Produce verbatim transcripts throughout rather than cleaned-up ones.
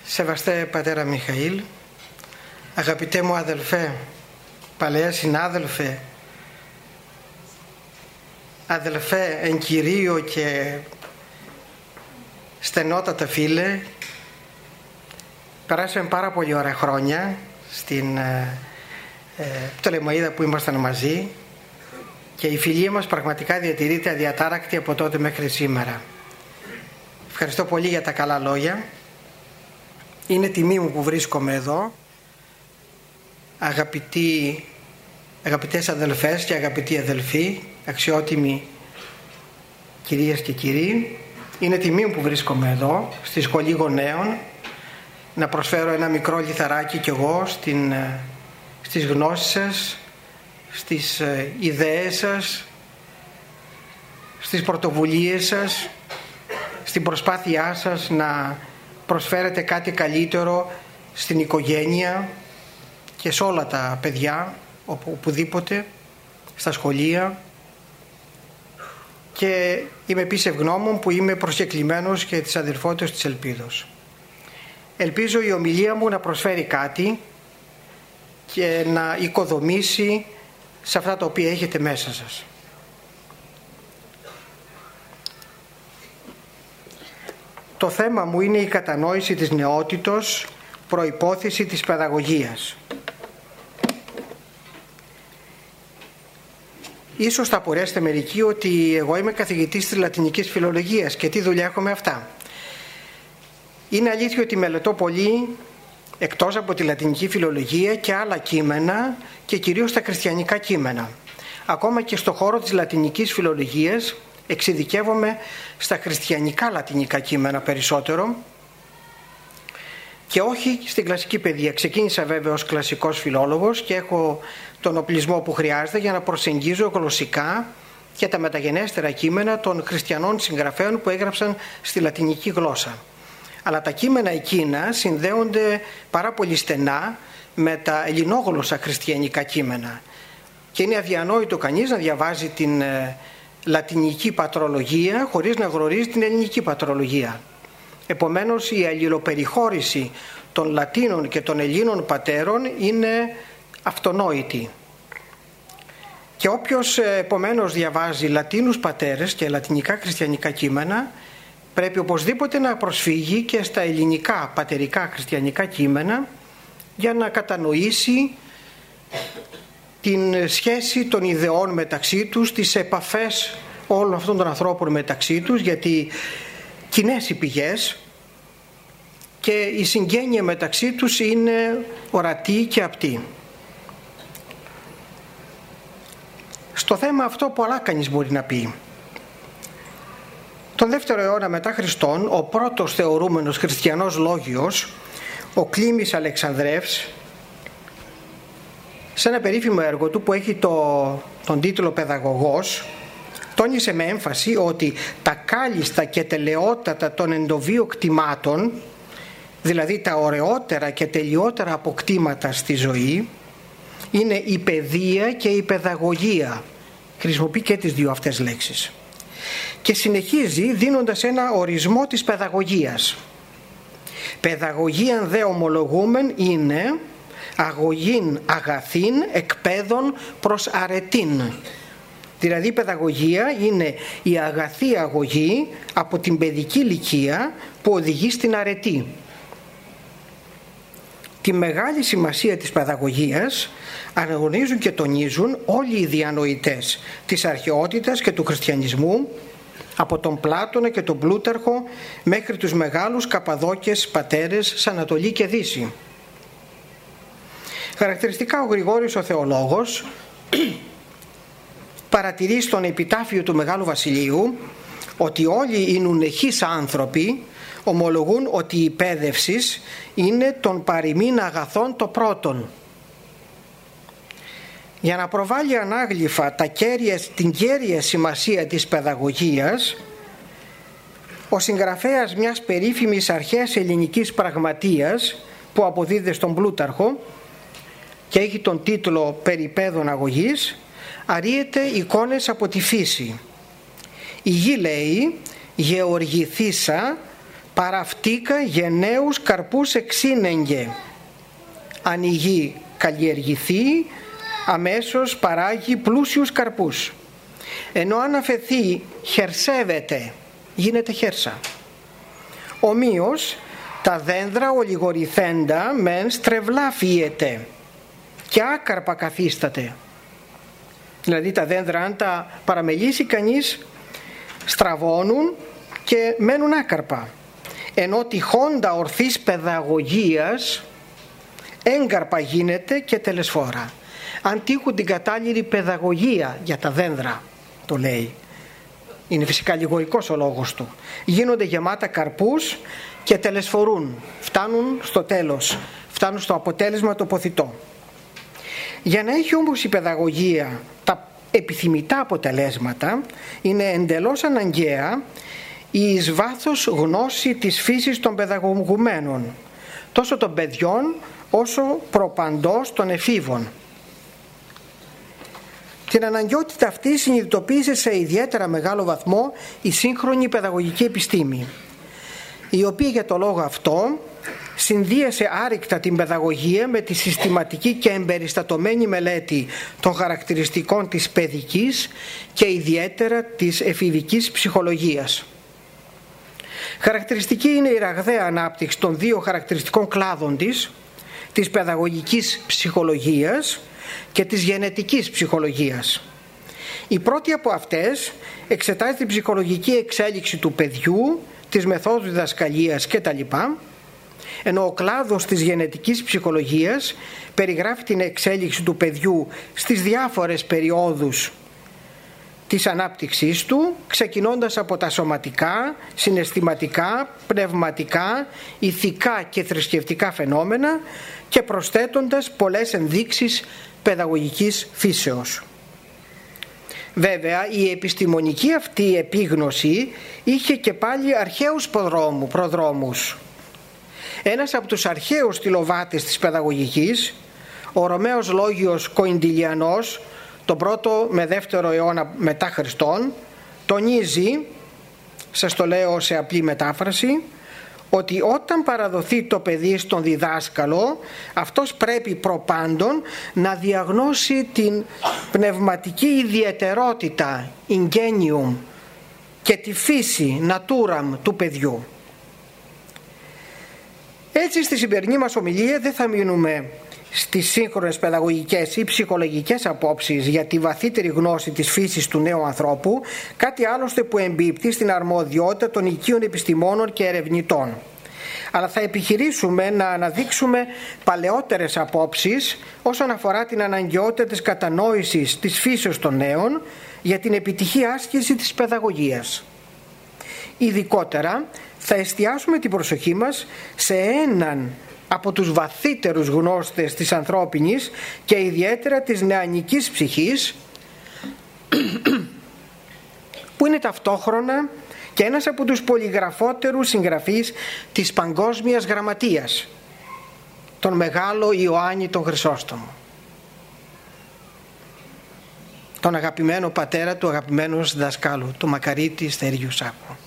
Σεβαστέ πατέρα Μιχαήλ, αγαπητέ μου αδελφέ, παλαιά συνάδελφε, αδελφέ εν Κυρίω και στενότατα φίλε, περάσαμε πάρα πολύ ωραία χρόνια στην ε, ε, Πτολεμαΐδα που ήμασταν μαζί και η φιλία μας πραγματικά διατηρείται αδιατάρακτη από τότε μέχρι σήμερα. Ευχαριστώ πολύ για τα καλά λόγια. Είναι τιμή μου που βρίσκομαι εδώ. Αγαπητοί, αγαπητές αδελφές και αγαπητοί αδελφοί, αξιότιμοι κυρίες και κύριοι, είναι τιμή μου που βρίσκομαι εδώ στη Σχολή Γονέων να προσφέρω ένα μικρό λιθαράκι κι εγώ στην, στις γνώσεις σας, στις ιδέες σας, στις πρωτοβουλίες σας, στην προσπάθειά σας να προσφέρετε κάτι καλύτερο στην οικογένεια και σε όλα τα παιδιά, οπουδήποτε, στα σχολεία, και είμαι επίσης ευγνώμων που είμαι προσκεκλημένος και της αδελφότητας της Ελπίδος. Ελπίζω η ομιλία μου να προσφέρει κάτι και να οικοδομήσει σε αυτά τα οποία έχετε μέσα σας. Το θέμα μου είναι η κατανόηση της νεότητος, προϋπόθεση της παιδαγωγίας. Ίσως θα απορρέσετε μερικοί ότι εγώ είμαι καθηγητής της λατινικής φιλολογίας και τι δουλειά έχω με αυτά. Είναι αλήθεια ότι μελετώ πολύ εκτός από τη λατινική φιλολογία και άλλα κείμενα και κυρίως τα χριστιανικά κείμενα. Ακόμα και στο χώρο της λατινικής φιλολογίας εξειδικεύομαι στα χριστιανικά λατινικά κείμενα περισσότερο και όχι στην κλασική παιδεία. Ξεκίνησα βέβαια ως κλασικός φιλόλογος και έχω τον οπλισμό που χρειάζεται για να προσεγγίζω γλωσσικά και τα μεταγενέστερα κείμενα των χριστιανών συγγραφέων που έγραψαν στη λατινική γλώσσα. Αλλά τα κείμενα εκείνα συνδέονται πάρα πολύ στενά με τα ελληνόγλωσσα χριστιανικά κείμενα και είναι αδιανόητο κανείς να διαβάζει την λατινική πατρολογία χωρίς να γνωρίζει την ελληνική πατρολογία. Επομένως η αλληλοπεριχώρηση των Λατίνων και των Ελλήνων πατέρων είναι αυτονόητη. Και όποιος επομένως διαβάζει Λατίνους πατέρες και λατινικά χριστιανικά κείμενα πρέπει οπωσδήποτε να προσφύγει και στα ελληνικά πατερικά χριστιανικά κείμενα για να κατανοήσει την σχέση των ιδεών μεταξύ τους, τις επαφές όλων αυτών των ανθρώπων μεταξύ τους, γιατί κοινές οι πηγές και η συγγένεια μεταξύ τους είναι ορατή και απτή. Στο θέμα αυτό πολλά κανείς μπορεί να πει. Τον δεύτερο αιώνα μετά Χριστόν, ο πρώτος θεωρούμενος χριστιανός λόγιος, ο Κλίμης Αλεξανδρεύς, σε ένα περίφημο έργο του που έχει το, τον τίτλο «Παιδαγωγός», τόνισε με έμφαση ότι τα κάλλιστα και τελειότατα των εντοβίω κτημάτων, δηλαδή τα ωραιότερα και τελειότερα αποκτήματα στη ζωή, είναι η παιδεία και η παιδαγωγία. Χρησιμοποιεί και τις δύο αυτές λέξεις. Και συνεχίζει δίνοντας ένα ορισμό της παιδαγωγίας. Παιδαγωγίαν δε ομολογούμεν είναι αγωγήν αγαθήν εκπαίδων προς αρετήν. Δηλαδή η παιδαγωγία είναι η αγαθή αγωγή από την παιδική ηλικία που οδηγεί στην αρετή. Τη μεγάλη σημασία της παιδαγωγίας αναγνωρίζουν και τονίζουν όλοι οι διανοητές της αρχαιότητας και του χριστιανισμού, από τον Πλάτωνα και τον Πλούταρχο μέχρι τους μεγάλους Καπαδόκες πατέρες σ' Ανατολή και Δύση. Χαρακτηριστικά ο Γρηγόρης ο Θεολόγος παρατηρεί στον επιτάφιο του Μεγάλου Βασιλείου ότι όλοι οι νουνεχείς άνθρωποι ομολογούν ότι η παίδευση είναι των παροιμήν αγαθών το πρώτον. Για να προβάλλει ανάγλυφα τα κέρια, την κέρια σημασία της παιδαγωγίας, ο συγγραφέας μιας περίφημης αρχαίας ελληνικής πραγματείας που αποδίδεται στον Πλούταρχο και έχει τον τίτλο «Περί παιδών αγωγής», αρρύεται εικόνες από τη φύση. Η γη, λέει, γεωργηθήσα παραυτίκα γενναίους καρπούς εξήνεγγε. Αν η γη καλλιεργηθεί, αμέσως παράγει πλούσιους καρπούς. Ενώ αν αφαιθεί, χερσεύεται, γίνεται χέρσα. Ομοίως, τα δένδρα ολιγορηθέντα μεν στρεβλά φύεται και άκαρπα καθίσταται. Δηλαδή τα δένδρα, αν τα παραμελήσει κανείς, στραβώνουν και μένουν άκαρπα. Ενώ τυχόντα ορθής παιδαγωγίας έγκαρπα γίνεται και τελεσφόρα. Αν τύχουν την κατάλληλη παιδαγωγία για τα δένδρα, το λέει. Είναι φυσικά λιγορικός ο λόγος του. Γίνονται γεμάτα καρπούς και τελεσφορούν. Φτάνουν στο τέλος. Φτάνουν στο αποτέλεσμα το ποθητό. Για να έχει όμως η παιδαγωγία τα επιθυμητά αποτελέσματα, είναι εντελώς αναγκαία η εις βάθος γνώση της φύσης των παιδαγωγουμένων, τόσο των παιδιών όσο προπαντός των εφήβων. Την αναγκαιότητα αυτή συνειδητοποίησε σε ιδιαίτερα μεγάλο βαθμό η σύγχρονη παιδαγωγική επιστήμη, η οποία για το λόγο αυτό συνδύασε άρρηκτα την παιδαγωγία με τη συστηματική και εμπεριστατωμένη μελέτη των χαρακτηριστικών της παιδικής και ιδιαίτερα της εφηβικής ψυχολογίας. Χαρακτηριστική είναι η ραγδαία ανάπτυξη των δύο χαρακτηριστικών κλάδων της, της παιδαγωγικής ψυχολογίας και της γενετικής ψυχολογίας. Η πρώτη από αυτές εξετάζει την ψυχολογική εξέλιξη του παιδιού, τις μεθόδους διδασκαλίας κτλ., ενώ ο κλάδος της γενετικής ψυχολογίας περιγράφει την εξέλιξη του παιδιού στις διάφορες περιόδους της ανάπτυξής του, ξεκινώντας από τα σωματικά, συναισθηματικά, πνευματικά, ηθικά και θρησκευτικά φαινόμενα και προσθέτοντας πολλές ενδείξεις παιδαγωγικής φύσεως. Βέβαια, η επιστημονική αυτή επίγνωση είχε και πάλι αρχαίους προδρόμους. Ένας από τους αρχαίους στυλοβάτες της παιδαγωγικής, ο Ρωμαίος Λόγιος Κοϊντιλιανός, τον πρώτο με δεύτερο αιώνα μετά Χριστόν, τονίζει, σας το λέω σε απλή μετάφραση, ότι όταν παραδοθεί το παιδί στον διδάσκαλο, αυτός πρέπει προπάντων να διαγνώσει την πνευματική ιδιαιτερότητα, ingenium, και τη φύση, naturam, του παιδιού. Έτσι στη σημερινή μας ομιλία δεν θα μείνουμε στις σύγχρονες παιδαγωγικές ή ψυχολογικές απόψεις για τη βαθύτερη γνώση της φύσης του νέου ανθρώπου, κάτι άλλωστε που εμπίπτει στην αρμοδιότητα των οικείων επιστημόνων και ερευνητών. Αλλά θα επιχειρήσουμε να αναδείξουμε παλαιότερες απόψεις όσον αφορά την αναγκαιότητα της κατανόησης της φύσεως των νέων για την επιτυχή άσκηση της παιδαγωγίας. Ειδικότερα θα εστιάσουμε την προσοχή μας σε έναν από τους βαθύτερους γνώστες της ανθρώπινης και ιδιαίτερα της νεανικής ψυχής, που είναι ταυτόχρονα και ένας από τους πολυγραφότερους συγγραφείς της παγκόσμιας γραμματείας, τον μεγάλο Ιωάννη τον Χρυσόστομο, τον αγαπημένο πατέρα του αγαπημένου δασκάλου, του Μακαρίτη Στέργιου Σάκου.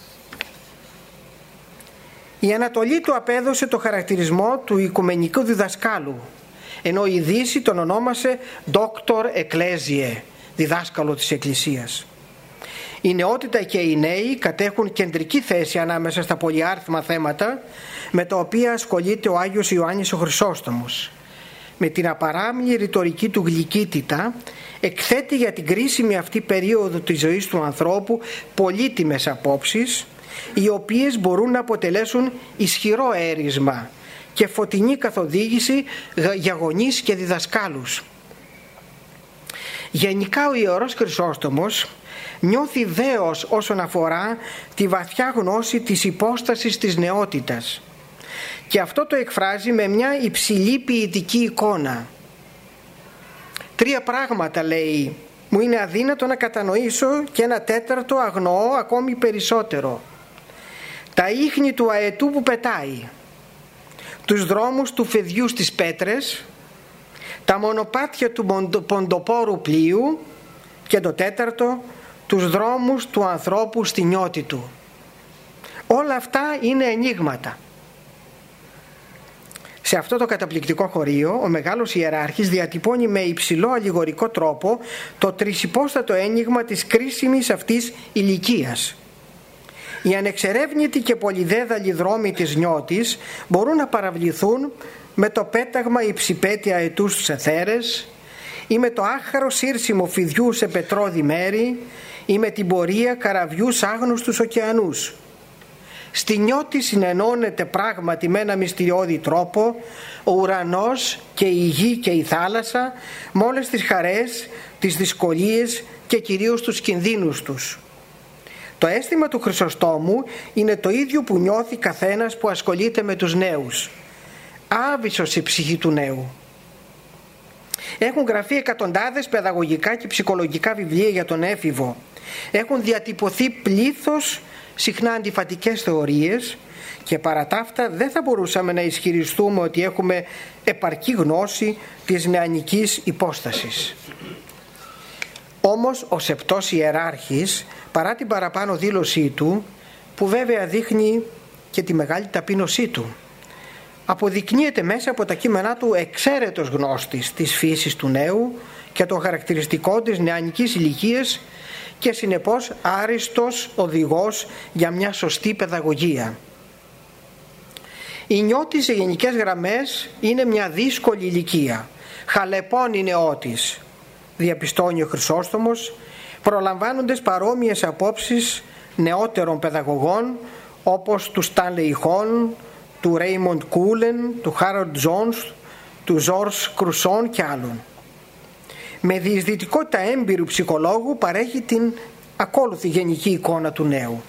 Η Ανατολή του απέδωσε το χαρακτηρισμό του οικουμενικού διδασκάλου, ενώ η Δύση τον ονόμασε Doctor Ecclesiae, διδάσκαλο της Εκκλησίας. Η νεότητα και οι νέοι κατέχουν κεντρική θέση ανάμεσα στα πολυάριθμα θέματα με τα οποία ασχολείται ο Άγιος Ιωάννης ο Χρυσόστομος. Με την απαράμιλη ρητορική του γλυκύτητα εκθέτει για την κρίσιμη αυτή περίοδο της ζωής του ανθρώπου πολύτιμες απόψεις, οι οποίες μπορούν να αποτελέσουν ισχυρό έρισμα και φωτεινή καθοδήγηση για γονείς και διδασκάλους. Γενικά ο Ιερός Χρυσόστομος νιώθει δέος όσον αφορά τη βαθιά γνώση της υπόστασης της νεότητας, και αυτό το εκφράζει με μια υψηλή ποιητική εικόνα. Τρία πράγματα, λέει, μου είναι αδύνατο να κατανοήσω και ένα τέταρτο αγνοώ ακόμη περισσότερο. Τα ίχνη του αετού που πετάει, τους δρόμους του φεδιού στις πέτρες, τα μονοπάτια του ποντοπόρου πλοίου και το τέταρτο, τους δρόμους του ανθρώπου στη νιώτη του. Όλα αυτά είναι ενίγματα. Σε αυτό το καταπληκτικό χωρίο, ο μεγάλος ιεράρχης διατυπώνει με υψηλό αλληγορικό τρόπο το τρισυπόστατο ένιγμα της κρίσιμης αυτής ηλικίας. Οι ανεξερεύνητοι και πολυδέδαλοι δρόμοι της νιώτης μπορούν να παραβληθούν με το πέταγμα υψηπέτεια αετούς στους αιθέρες ή με το άχαρο σύρσιμο φιδιού σε πετρώδη μέρη ή με την πορεία καραβιού σ' άγνωστους ωκεανούς. Στη νιώτη συνενώνεται πράγματι με ένα μυστηριώδη τρόπο ο ουρανός και η γη και η θάλασσα με όλες τις χαρές, τις δυσκολίες και κυρίως τους κινδύνους τους. Το αίσθημα του Χρυσοστόμου είναι το ίδιο που νιώθει καθένας που ασχολείται με τους νέους. Άβυσσος η ψυχή του νέου. Έχουν γραφεί εκατοντάδες παιδαγωγικά και ψυχολογικά βιβλία για τον έφηβο. Έχουν διατυπωθεί πλήθος συχνά αντιφατικές θεωρίες και παρά τα αυτά δεν θα μπορούσαμε να ισχυριστούμε ότι έχουμε επαρκή γνώση της νεανικής υπόστασης. Όμως ο σεπτός ιεράρχης, παρά την παραπάνω δήλωσή του, που βέβαια δείχνει και τη μεγάλη ταπείνωσή του, αποδεικνύεται μέσα από τα κείμενά του εξαίρετος γνώστης της φύσης του νέου και των χαρακτηριστικών της νεανικής ηλικίας και συνεπώς άριστος οδηγός για μια σωστή παιδαγωγία. Η νιώτη σε γενικές γραμμές είναι μια δύσκολη ηλικία. Χαλεπών είναι νεότης, διαπιστώνει ο Χρυσόστομος, προλαμβάνοντας παρόμοιες απόψεις νεότερων παιδαγωγών όπως του Στάνλεϊ Χον, του Ρέιμοντ Κούλεν, του Χάρολντ Τζόνς, του Ζορς Κρουσόν και άλλων. Με διεισδυτικότητα έμπειρου ψυχολόγου παρέχει την ακόλουθη γενική εικόνα του νέου.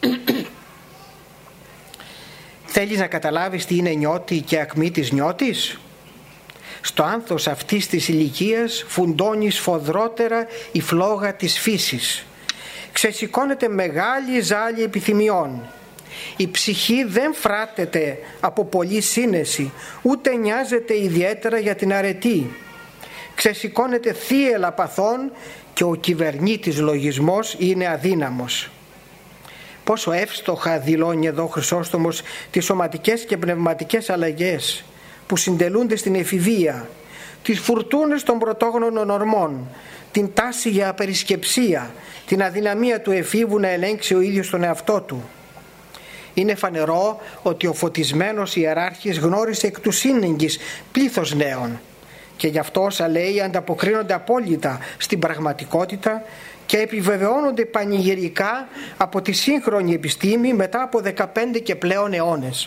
Θέλεις να καταλάβεις τι είναι νιώτη και ακμή της νιώτης? Στο άνθος αυτής της ηλικίας φουντώνει σφοδρότερα η φλόγα της φύσης. Ξεσηκώνεται μεγάλη ζάλη επιθυμιών. Η ψυχή δεν φράτεται από πολλή σύνεση, ούτε νοιάζεται ιδιαίτερα για την αρετή. Ξεσηκώνεται θύελλα παθών και ο κυβερνήτης λογισμός είναι αδύναμος. Πόσο εύστοχα δηλώνει εδώ ο Χρυσόστομος τις σωματικές και πνευματικές αλλαγές που συντελούνται στην εφηβεία, τις φουρτούνες των πρωτόγνωρων ορμών, την τάση για απερισκεψία, την αδυναμία του εφήβου να ελέγξει ο ίδιος τον εαυτό του. Είναι φανερό ότι ο φωτισμένος ιεράρχης γνώρισε εκ του σύνεγγυς πλήθος νέων και γι' αυτό όσα λέει ανταποκρίνονται απόλυτα στην πραγματικότητα και επιβεβαιώνονται πανηγυρικά από τη σύγχρονη επιστήμη μετά από δεκαπέντε και πλέον αιώνες.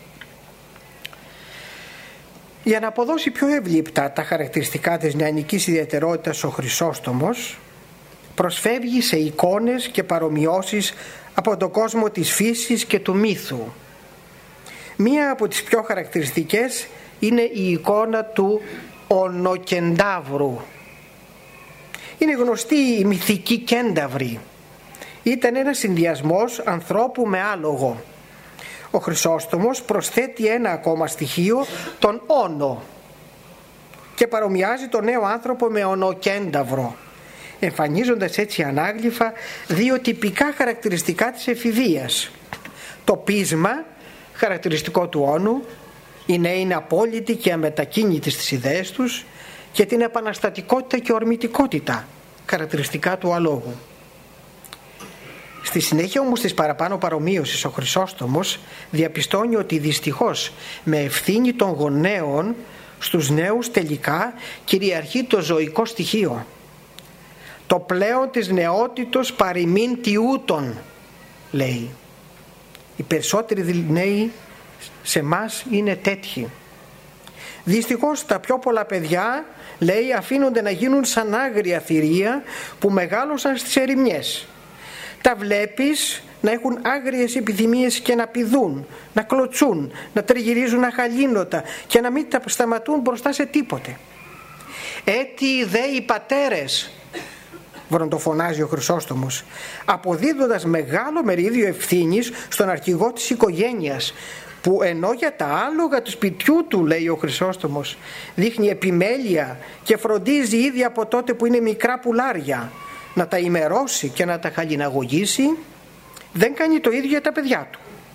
Για να αποδώσει πιο ευλήπτα τα χαρακτηριστικά της νεανικής ιδιαιτερότητας ο Χρυσόστομος προσφεύγει σε εικόνες και παρομοιώσεις από τον κόσμο της φύσης και του μύθου. Μία από τις πιο χαρακτηριστικές είναι η εικόνα του ονοκεντάβρου. Είναι γνωστή η μυθική κένταυρη. Ήταν ένας συνδυασμός ανθρώπου με άλογο. Ο Χρυσόστομος προσθέτει ένα ακόμα στοιχείο, τον όνο, και παρομοιάζει τον νέο άνθρωπο με ονοκένταυρο, εμφανίζοντας έτσι ανάγλυφα δύο τυπικά χαρακτηριστικά της εφηβείας. Το πείσμα, χαρακτηριστικό του όνου, οι νέοι είναι απόλυτοι και αμετακίνητοι στις ιδέες τους, και την επαναστατικότητα και ορμητικότητα, χαρακτηριστικά του αλόγου. Στη συνέχεια όμως της παραπάνω παρομοίωσης ο Χρυσόστομος διαπιστώνει ότι δυστυχώς με ευθύνη των γονέων στους νέους τελικά κυριαρχεί το ζωικό στοιχείο. Το πλέον της νεότητος παροιμήν τιούτων, λέει. Οι περισσότεροι νέοι σε μας είναι τέτοιοι. Δυστυχώς τα πιο πολλά παιδιά, λέει, αφήνονται να γίνουν σαν άγρια θηρία που μεγάλωσαν στις ερημιές. Τα βλέπεις να έχουν άγριες επιθυμίες και να πηδούν, να κλωτσούν, να τριγυρίζουν αχαλήνοτα και να μην τα σταματούν μπροστά σε τίποτε. «Έτι δε οι πατέρες», βροντοφωνάζει ο Χρυσόστομος, αποδίδοντας μεγάλο μερίδιο ευθύνης στον αρχηγό της οικογένειας, που ενώ για τα άλογα του σπιτιού του, λέει ο Χρυσόστομος, δείχνει επιμέλεια και φροντίζει ήδη από τότε που είναι μικρά πουλάρια να τα ημερώσει και να τα χαλιναγωγήσει, δεν κάνει το ίδιο για τα παιδιά του.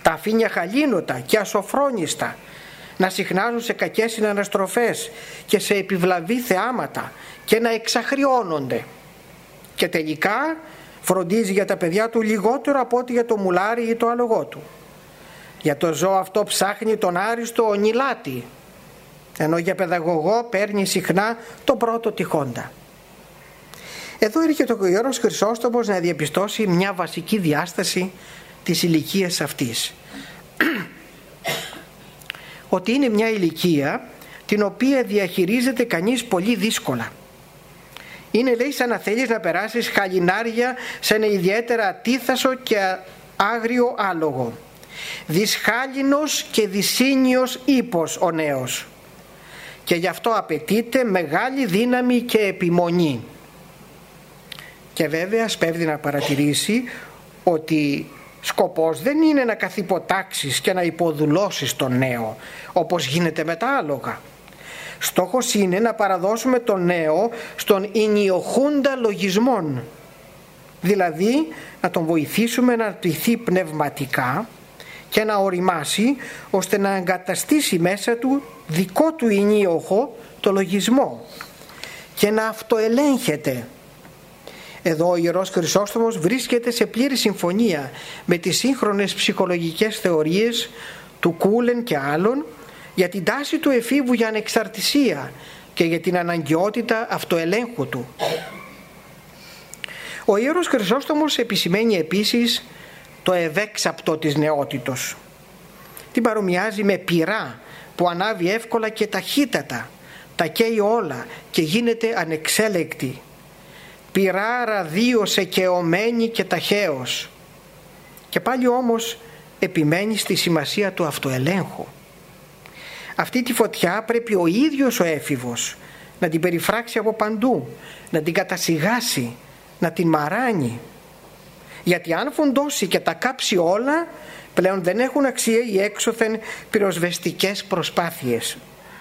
τα αφήνια χαλίνοτα και ασοφρόνιστα να συχνάζουν σε κακές συναναστροφές και σε επιβλαβή θεάματα και να εξαχριώνονται. Και τελικά φροντίζει για τα παιδιά του λιγότερο από ό,τι για το μουλάρι ή το άλογό του. Για το ζώο αυτό ψάχνει τον άριστο ονειλάτη, ενώ για παιδαγωγό παίρνει συχνά τον πρώτο τυχόντα. Εδώ έρχεται ο Ιερός Χρυσόστομος να διαπιστώσει μια βασική διάσταση της ηλικίας αυτής. Ότι είναι μια ηλικία την οποία διαχειρίζεται κανείς πολύ δύσκολα. Είναι, λέει, σαν να θέλεις να περάσεις χαλινάρια σε ένα ιδιαίτερα ατίθασο και άγριο άλογο. Δυσχάλινος και δυσύνιος ύπος ο νέος. Και γι' αυτό απαιτείται μεγάλη δύναμη και επιμονή. Και βέβαια σπέβδει να παρατηρήσει ότι σκοπός δεν είναι να καθυποτάξεις και να υποδουλώσεις τον νέο, όπως γίνεται με τα άλογα. Στόχος είναι να παραδώσουμε τον νέο στον ενιοχούντα λογισμόν, δηλαδή να τον βοηθήσουμε να αναπτυχθεί πνευματικά και να οριμάσει ώστε να εγκαταστήσει μέσα του δικό του ενίοχο το λογισμό και να αυτοελέγχεται. Εδώ ο Ιερός Χρυσόστομος βρίσκεται σε πλήρη συμφωνία με τις σύγχρονες ψυχολογικές θεωρίες του Κούλεν και άλλων για την τάση του εφήβου για ανεξαρτησία και για την αναγκαιότητα αυτοελέγχου του. Ο Ιερός Χρυσόστομος επισημαίνει επίσης το ευέξαπτο της νεότητος. Την παρομοιάζει με πυρά που ανάβει εύκολα και ταχύτατα, τα καίει όλα και γίνεται ανεξέλεκτη. Πυρά ραδίωσε και ομένη και ταχαίως. Και πάλι όμως επιμένει στη σημασία του αυτοελέγχου. Αυτή τη φωτιά πρέπει ο ίδιος ο έφηβος να την περιφράξει από παντού, να την κατασιγάσει, να την μαράνει. Γιατί αν φουντώσει και τα κάψει όλα, πλέον δεν έχουν αξία οι έξωθεν πυροσβεστικές προσπάθειες.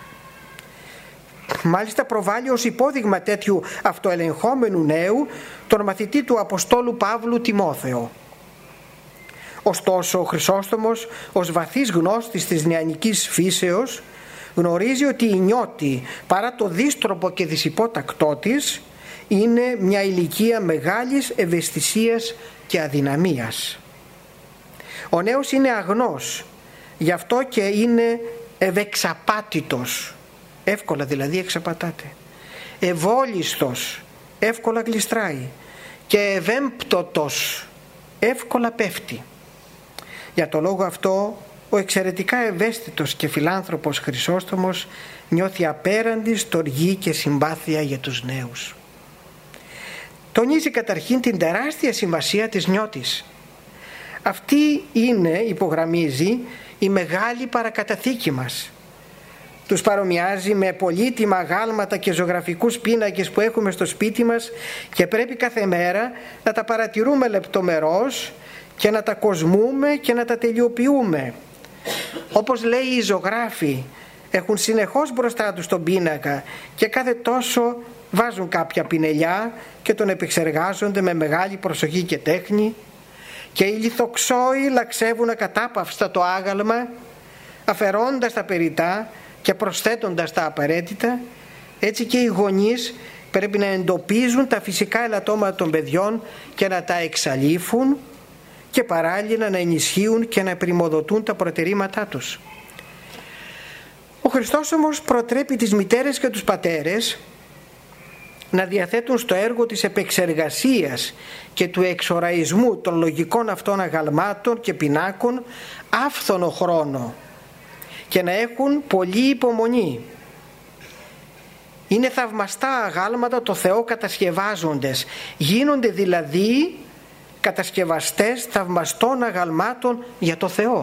Μάλιστα προβάλλει ως υπόδειγμα τέτοιου αυτοελεγχόμενου νέου τον μαθητή του Αποστόλου Παύλου Τιμόθεο. Ωστόσο ο Χρυσόστομος ως βαθύς γνώστης της νεανικής φύσεως γνωρίζει ότι η νιώτη, παρά το δύστροπο και δυσυπότακτό της, είναι μια ηλικία μεγάλης ευαισθησίας και αδυναμίας. Ο νέος είναι αγνός, γι' αυτό και είναι ευεξαπάτητος, εύκολα δηλαδή εξαπατάται, ευόλιστος, εύκολα γλιστράει, και ευέμπτωτος, εύκολα πέφτει. Για το λόγο αυτό ο εξαιρετικά ευαίσθητος και φιλάνθρωπος Χρυσόστομος νιώθει απέραντη στοργή και συμπάθεια για τους νέους. Τονίζει καταρχήν την τεράστια σημασία της νιώτης. Αυτή είναι, υπογραμμίζει, η μεγάλη παρακαταθήκη μας. Τους παρομοιάζει με πολύτιμα αγάλματα και ζωγραφικούς πίνακες που έχουμε στο σπίτι μας και πρέπει κάθε μέρα να τα παρατηρούμε λεπτομερώς και να τα κοσμούμε και να τα τελειοποιούμε. Όπως λέει οι ζωγράφοι, έχουν συνεχώς μπροστά τους τον πίνακα και κάθε τόσο βάζουν κάποια πινελιά και τον επεξεργάζονται με μεγάλη προσοχή και τέχνη, και οι λιθοξόοι λαξεύουν ακατάπαυστα το άγαλμα, αφαιρώντας τα περιτά και προσθέτοντας τα απαραίτητα. Έτσι και οι γονείς πρέπει να εντοπίζουν τα φυσικά ελαττώματα των παιδιών και να τα εξαλείφουν, και παράλληλα να ενισχύουν και να πρημοδοτούν τα προτερήματά τους. Ο Χριστός όμως προτρέπει τις μητέρες και τους πατέρες να διαθέτουν στο έργο της επεξεργασίας και του εξοραϊσμού των λογικών αυτών αγαλμάτων και πινάκων άφθονο χρόνο και να έχουν πολλή υπομονή. Είναι θαυμαστά αγάλματα το Θεό κατασκευάζοντες, γίνονται δηλαδή κατασκευαστές θαυμαστών αγαλμάτων για το Θεό.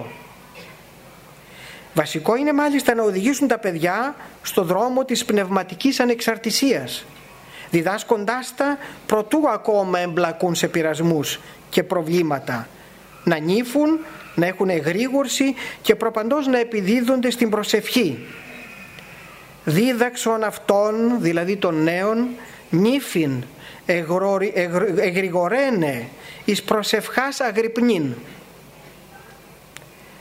Βασικό είναι μάλιστα να οδηγήσουν τα παιδιά στο δρόμο της πνευματικής ανεξαρτησίας, διδάσκοντάς τα προτού ακόμα εμπλακούν σε πειρασμούς και προβλήματα, να νύφουν, να έχουν εγρήγορση και προπαντός να επιδίδονται στην προσευχή. Δίδαξον αυτών, δηλαδή των νέων, νύφην εγρηγορένε εις προσευχάς αγρυπνήν.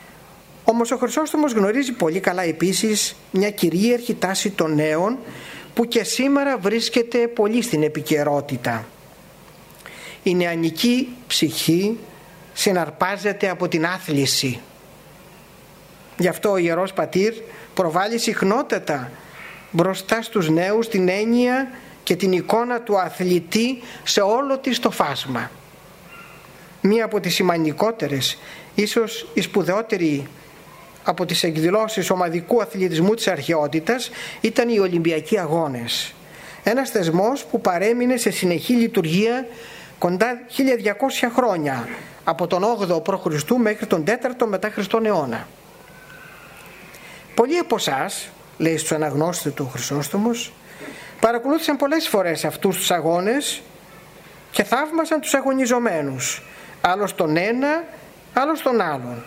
Όμως ο Χρυσόστομος γνωρίζει πολύ καλά επίσης μια κυρίαρχη τάση των νέων που και σήμερα βρίσκεται πολύ στην επικαιρότητα. Η νεανική ψυχή συναρπάζεται από την άθληση. Γι' αυτό ο Ιερός Πατήρ προβάλλει συχνότατα μπροστά στους νέους την έννοια και την εικόνα του αθλητή σε όλο της το φάσμα. Μία από τις σημαντικότερες, ίσως η σπουδαιότερη από τις εκδηλώσεις ομαδικού αθλητισμού της αρχαιότητας ήταν οι Ολυμπιακοί Αγώνες. Ένας θεσμός που παρέμεινε σε συνεχή λειτουργία κοντά χίλια διακόσια χρόνια, από τον όγδοο προ Χριστού μέχρι τον τέταρτο μετά Χριστόν αιώνα. Πολλοί από εσάς, λέει στους αναγνώστες του Χρυσόστομος, παρακολούθησαν πολλές φορές αυτούς τους αγώνες και θαύμασαν τους αγωνιζομένους, άλλος τον ένα, άλλος τον άλλον.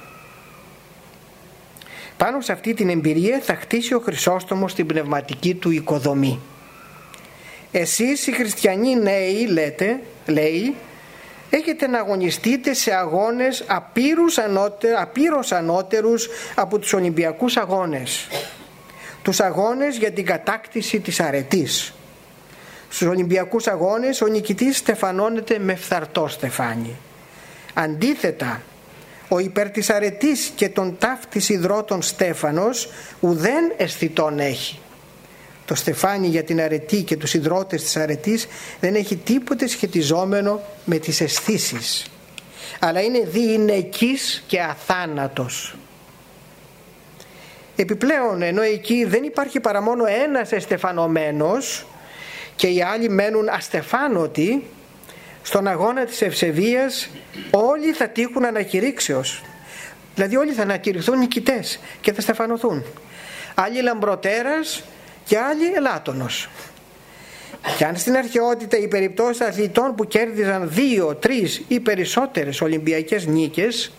Πάνω σε αυτή την εμπειρία θα χτίσει ο Χρυσόστομος την πνευματική του οικοδομή. Εσείς οι χριστιανοί νέοι, λέτε, λέει, έχετε να αγωνιστείτε σε αγώνες απείρους ανώτερους, απείρως ανώτερους από τους Ολυμπιακούς Αγώνες. Τους αγώνες για την κατάκτηση της αρετής. Στους Ολυμπιακούς Αγώνες ο νικητής στεφανώνεται με φθαρτό στεφάνι. Αντίθετα, ο υπέρ της αρετής και των ταύτης υδρότων στέφανος ουδέν αισθητόν έχει. Το στεφάνι για την αρετή και τους υδρότες της αρετής δεν έχει τίποτε σχετιζόμενο με τις αισθήσεις, αλλά είναι διηνεκής και αθάνατος. Επιπλέον, ενώ εκεί δεν υπάρχει παρά μόνο ένας εστεφανωμένος και οι άλλοι μένουν αστεφάνωτοι, στον αγώνα της ευσεβίας όλοι θα τύχουν ανακηρύξεως. Δηλαδή όλοι θα ανακηρυχθούν νικητές και θα στεφανωθούν. Άλλοι λαμπροτέρας και άλλοι ελάττωνος. Και αν στην αρχαιότητα οι περιπτώσεις αθλητών που κέρδιζαν δύο, τρεις ή περισσότερες Ολυμπιακές νίκες,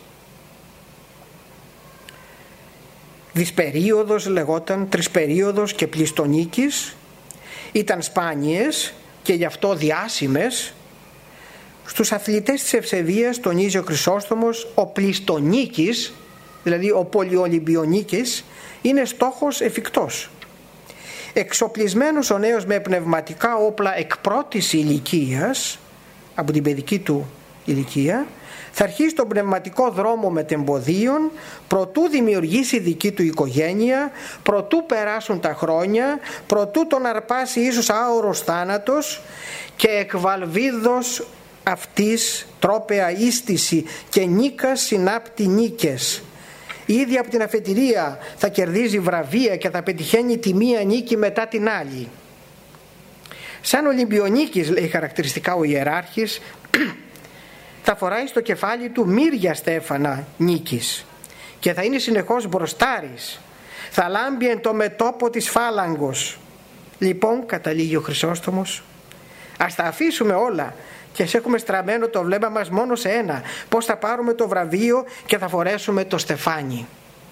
δυσπερίοδος λεγόταν, τρισπερίοδος και πλειστονίκης, ήταν σπάνιες και γι' αυτό διάσημες, στους αθλητές της ευσεβίας, τονίζει ο Χρυσόστομος, ο πλειστονίκης, δηλαδή ο πολυολυμπιονίκης, είναι στόχος εφικτός. Εξοπλισμένος ο νέος με πνευματικά όπλα εκ πρώτης ηλικίας, από την παιδική του ηλικία, θα αρχίσει τον πνευματικό δρόμο μετεμποδίων, προτού δημιουργήσει δική του οικογένεια, προτού περάσουν τα χρόνια, προτού τον αρπάσει ίσως άωρος θάνατος και εκβαλβίδος αυτής τρόπεα ίστηση και νίκας συνάπτει νίκες. Ήδη από την αφετηρία θα κερδίζει βραβεία και θα πετυχαίνει τη μία νίκη μετά την άλλη. Σαν Ολυμπιονίκης, λέει χαρακτηριστικά ο ιεράρχης, θα φοράει στο κεφάλι του μύρια στέφανα νίκης και θα είναι συνεχώς μπροστάρης. Θα λάμπει εν το μετώπο της φάλαγγος. Λοιπόν, καταλήγει ο Χρυσόστομος, ας τα αφήσουμε όλα και ας έχουμε στραμμένο το βλέμμα μας μόνο σε ένα, πώς θα πάρουμε το βραβείο και θα φορέσουμε το στεφάνι.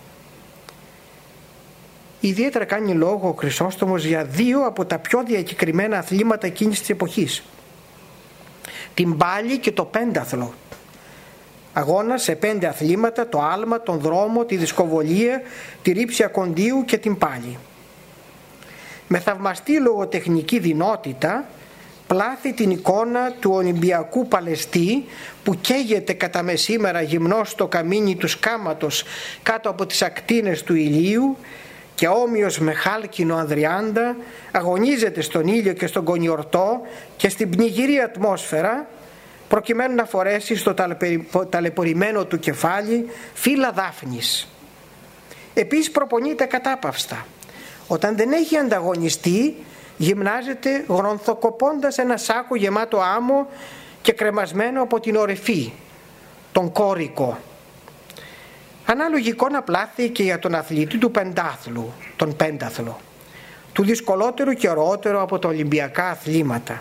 Ιδιαίτερα κάνει λόγο ο Χρυσόστομος για δύο από τα πιο διακεκριμένα αθλήματα εκείνης της εποχής. Την πάλη και το πένταθλο. Αγώνα σε πέντε αθλήματα, το άλμα, τον δρόμο, τη δισκοβολία, τη ρήψη ακοντίου και την πάλη. Με θαυμαστή λογοτεχνική δυνότητα πλάθει την εικόνα του Ολυμπιακού παλαιστή που καίγεται κατά μεσήμερα γυμνός στο καμίνι του σκάματος κάτω από τις ακτίνες του ηλίου και όμοιος με χάλκινο ανδριάντα αγωνίζεται στον ήλιο και στον κονιορτό και στην πνιγυρή ατμόσφαιρα προκειμένου να φορέσει στο ταλαιπωρημένο του κεφάλι φύλλα δάφνης. Επίσης προπονείται κατάπαυστα. Όταν δεν έχει ανταγωνιστεί γυμνάζεται γρονθοκοπώντας ένα σάκο γεμάτο άμμο και κρεμασμένο από την ορεφή, τον κόρικο. Ανάλογη εικόνα πλάθη και για τον αθλητή του πεντάθλου, τον πένταθλο, του δυσκολότερου και ωραιότερου από τα Ολυμπιακά αθλήματα.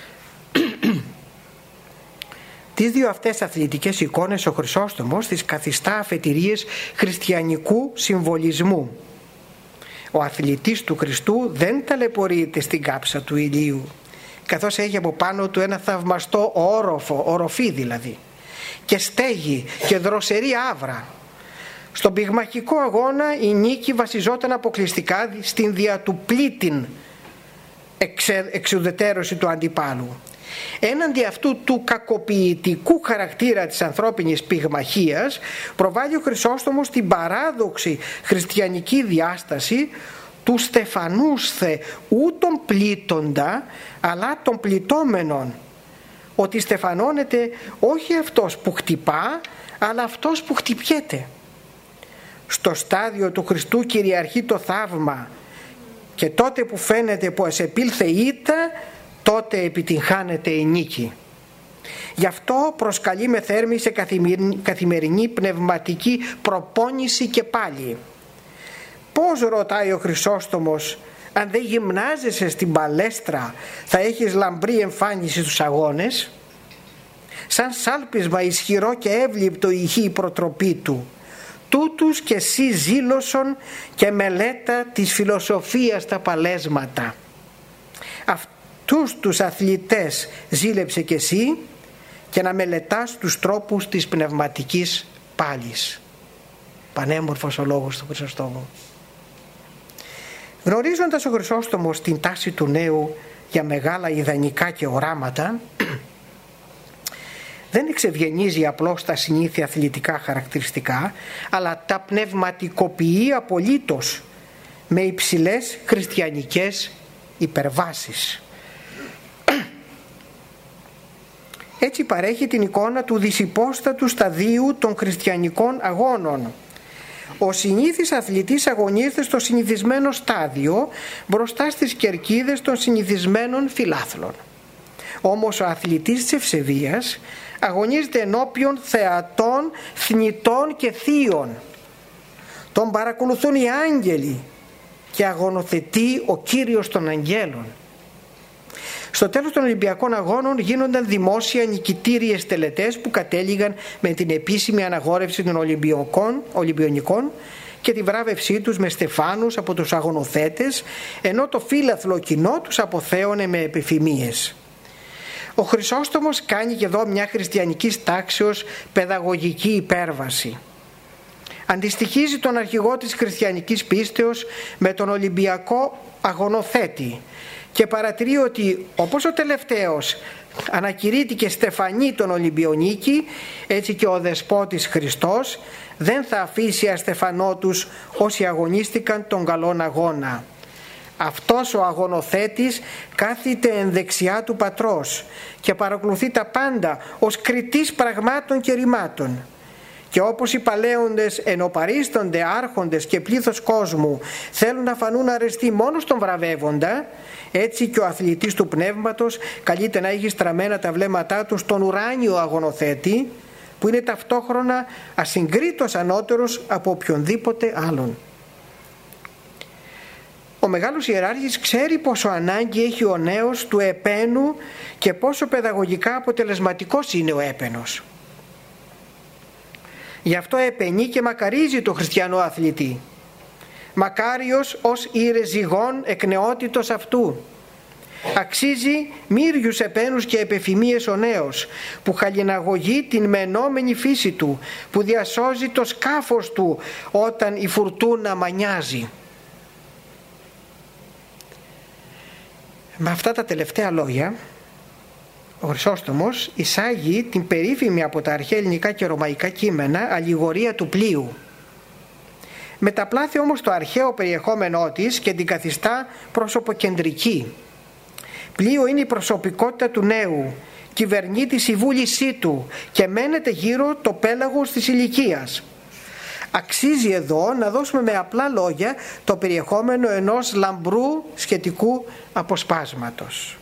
Τις δύο αυτές αθλητικές εικόνες ο Χρυσόστομος τις καθιστά αφετηρίες χριστιανικού συμβολισμού. Ο αθλητής του Χριστού δεν ταλαιπωρείται στην κάψα του ηλίου, καθώς έχει από πάνω του ένα θαυμαστό όροφο, οροφή δηλαδή, και στέγη και δροσερή άβρα. Στον πυγμαχικό αγώνα η νίκη βασιζόταν αποκλειστικά στην δια του πλήτην εξουδετερώση του αντιπάλου. Έναντι αυτού του κακοποιητικού χαρακτήρα της ανθρώπινης πυγμαχίας προβάλλει ο Χρυσόστομος την παράδοξη χριστιανική διάσταση του στεφανούσθε ούτων πλήττοντα αλλά των πληττόμενων, ότι στεφανώνεται όχι αυτός που χτυπά αλλά αυτός που χτυπιέται. Στο στάδιο του Χριστού κυριαρχεί το θαύμα και τότε που φαίνεται πως επήλθε ήττα, τότε επιτυγχάνεται η νίκη. Γι' αυτό προσκαλεί με θέρμη σε καθημερινή πνευματική προπόνηση και πάλι. Πώς, ρωτάει ο Χρυσόστομος, αν δεν γυμνάζεσαι στην παλέστρα θα έχεις λαμπρή εμφάνιση στους αγώνες? Σαν σάλπισμα ισχυρό και εύληπτο ηχεί η προτροπή του. Τούτους και εσύ ζήλωσον και μελέτα της φιλοσοφίας στα παλέσματα. Αυτούς τους αθλητές ζήλεψε και εσύ και να μελετάς τους τρόπους της πνευματικής πάλης. Πανέμορφος ο λόγος του Χρυσοστόμου. Γνωρίζοντας ο Χρυσόστομος την τάση του νέου για μεγάλα ιδανικά και οράματα, δεν εξευγενίζει απλώς τα συνήθεια αθλητικά χαρακτηριστικά, αλλά τα πνευματικοποιεί απολύτως με υψηλές χριστιανικές υπερβάσεις. Έτσι παρέχει την εικόνα του δυσυπόστατου σταδίου των χριστιανικών αγώνων. Ο συνήθις αθλητής αγωνίζεται στο συνηθισμένο στάδιο μπροστά στις κερκίδες των συνηθισμένων φιλάθλων. Όμως ο αθλητής της ευσεβίας αγωνίζεται ενώπιον θεατών, θνητών και θείων. Τον παρακολουθούν οι άγγελοι και αγωνοθετεί ο Κύριος των αγγέλων. Στο τέλος των Ολυμπιακών Αγώνων γίνονταν δημόσια νικητήριες τελετές που κατέληγαν με την επίσημη αναγόρευση των Ολυμπιονικών και τη βράβευσή τους με στεφάνους από τους αγωνοθέτες, ενώ το φύλαθλο κοινό τους αποθέωνε με επιφημίες. Ο Χρυσόστομος κάνει και εδώ μια χριστιανικής τάξεως παιδαγωγική υπέρβαση. Αντιστοιχίζει τον αρχηγό της χριστιανικής πίστεως με τον Ολυμπιακό αγωνοθέτη και παρατηρεί ότι όπως ο τελευταίος ανακηρύττει και στεφανεί τον Ολυμπιονίκη, έτσι και ο Δεσπότης Χριστός δεν θα αφήσει αστεφανό τους όσοι αγωνίστηκαν τον καλόν αγώνα. Αυτός ο αγωνοθέτης κάθεται εν δεξιά του πατρός και παρακολουθεί τα πάντα ως κριτής πραγμάτων και ρημάτων. Και όπως οι παλαίοντες ενοπαρίστονται άρχοντες και πλήθος κόσμου θέλουν να φανούν αρεστοί μόνο στον βραβεύοντα, έτσι και ο αθλητής του πνεύματος καλείται να έχει στραμμένα τα βλέμματά του στον ουράνιο αγωνοθέτη, που είναι ταυτόχρονα ασυγκρίτως ανώτερος από οποιονδήποτε άλλον. Ο μεγάλος ιεράρχης ξέρει πόσο ανάγκη έχει ο νέος του επένου και πόσο παιδαγωγικά αποτελεσματικός είναι ο έπαινος. Γι' αυτό επενεί και μακαρίζει το χριστιανό αθλητή. Μακάριος ως ηρεζιγόν εκ νεότητος αυτού. Αξίζει μύριους επένους και επεφημίες ο νέος, που χαλιναγωγεί την μενόμενη φύση του, που διασώζει το σκάφος του όταν η φουρτούνα μανιάζει. Με αυτά τα τελευταία λόγια ο Χρυσόστομος εισάγει την περίφημη από τα αρχαία ελληνικά και ρωμαϊκά κείμενα αλληγορία του πλοίου. Μεταπλάθει όμως το αρχαίο περιεχόμενό της και την καθιστά προσωποκεντρική. Πλοίο είναι η προσωπικότητα του νέου, κυβερνεί τη συμβούλησή του και μένεται γύρω το πέλαγος της ηλικίας. Αξίζει εδώ να δώσουμε με απλά λόγια το περιεχόμενο ενός λαμπρού σχετικού αποσπάσματος.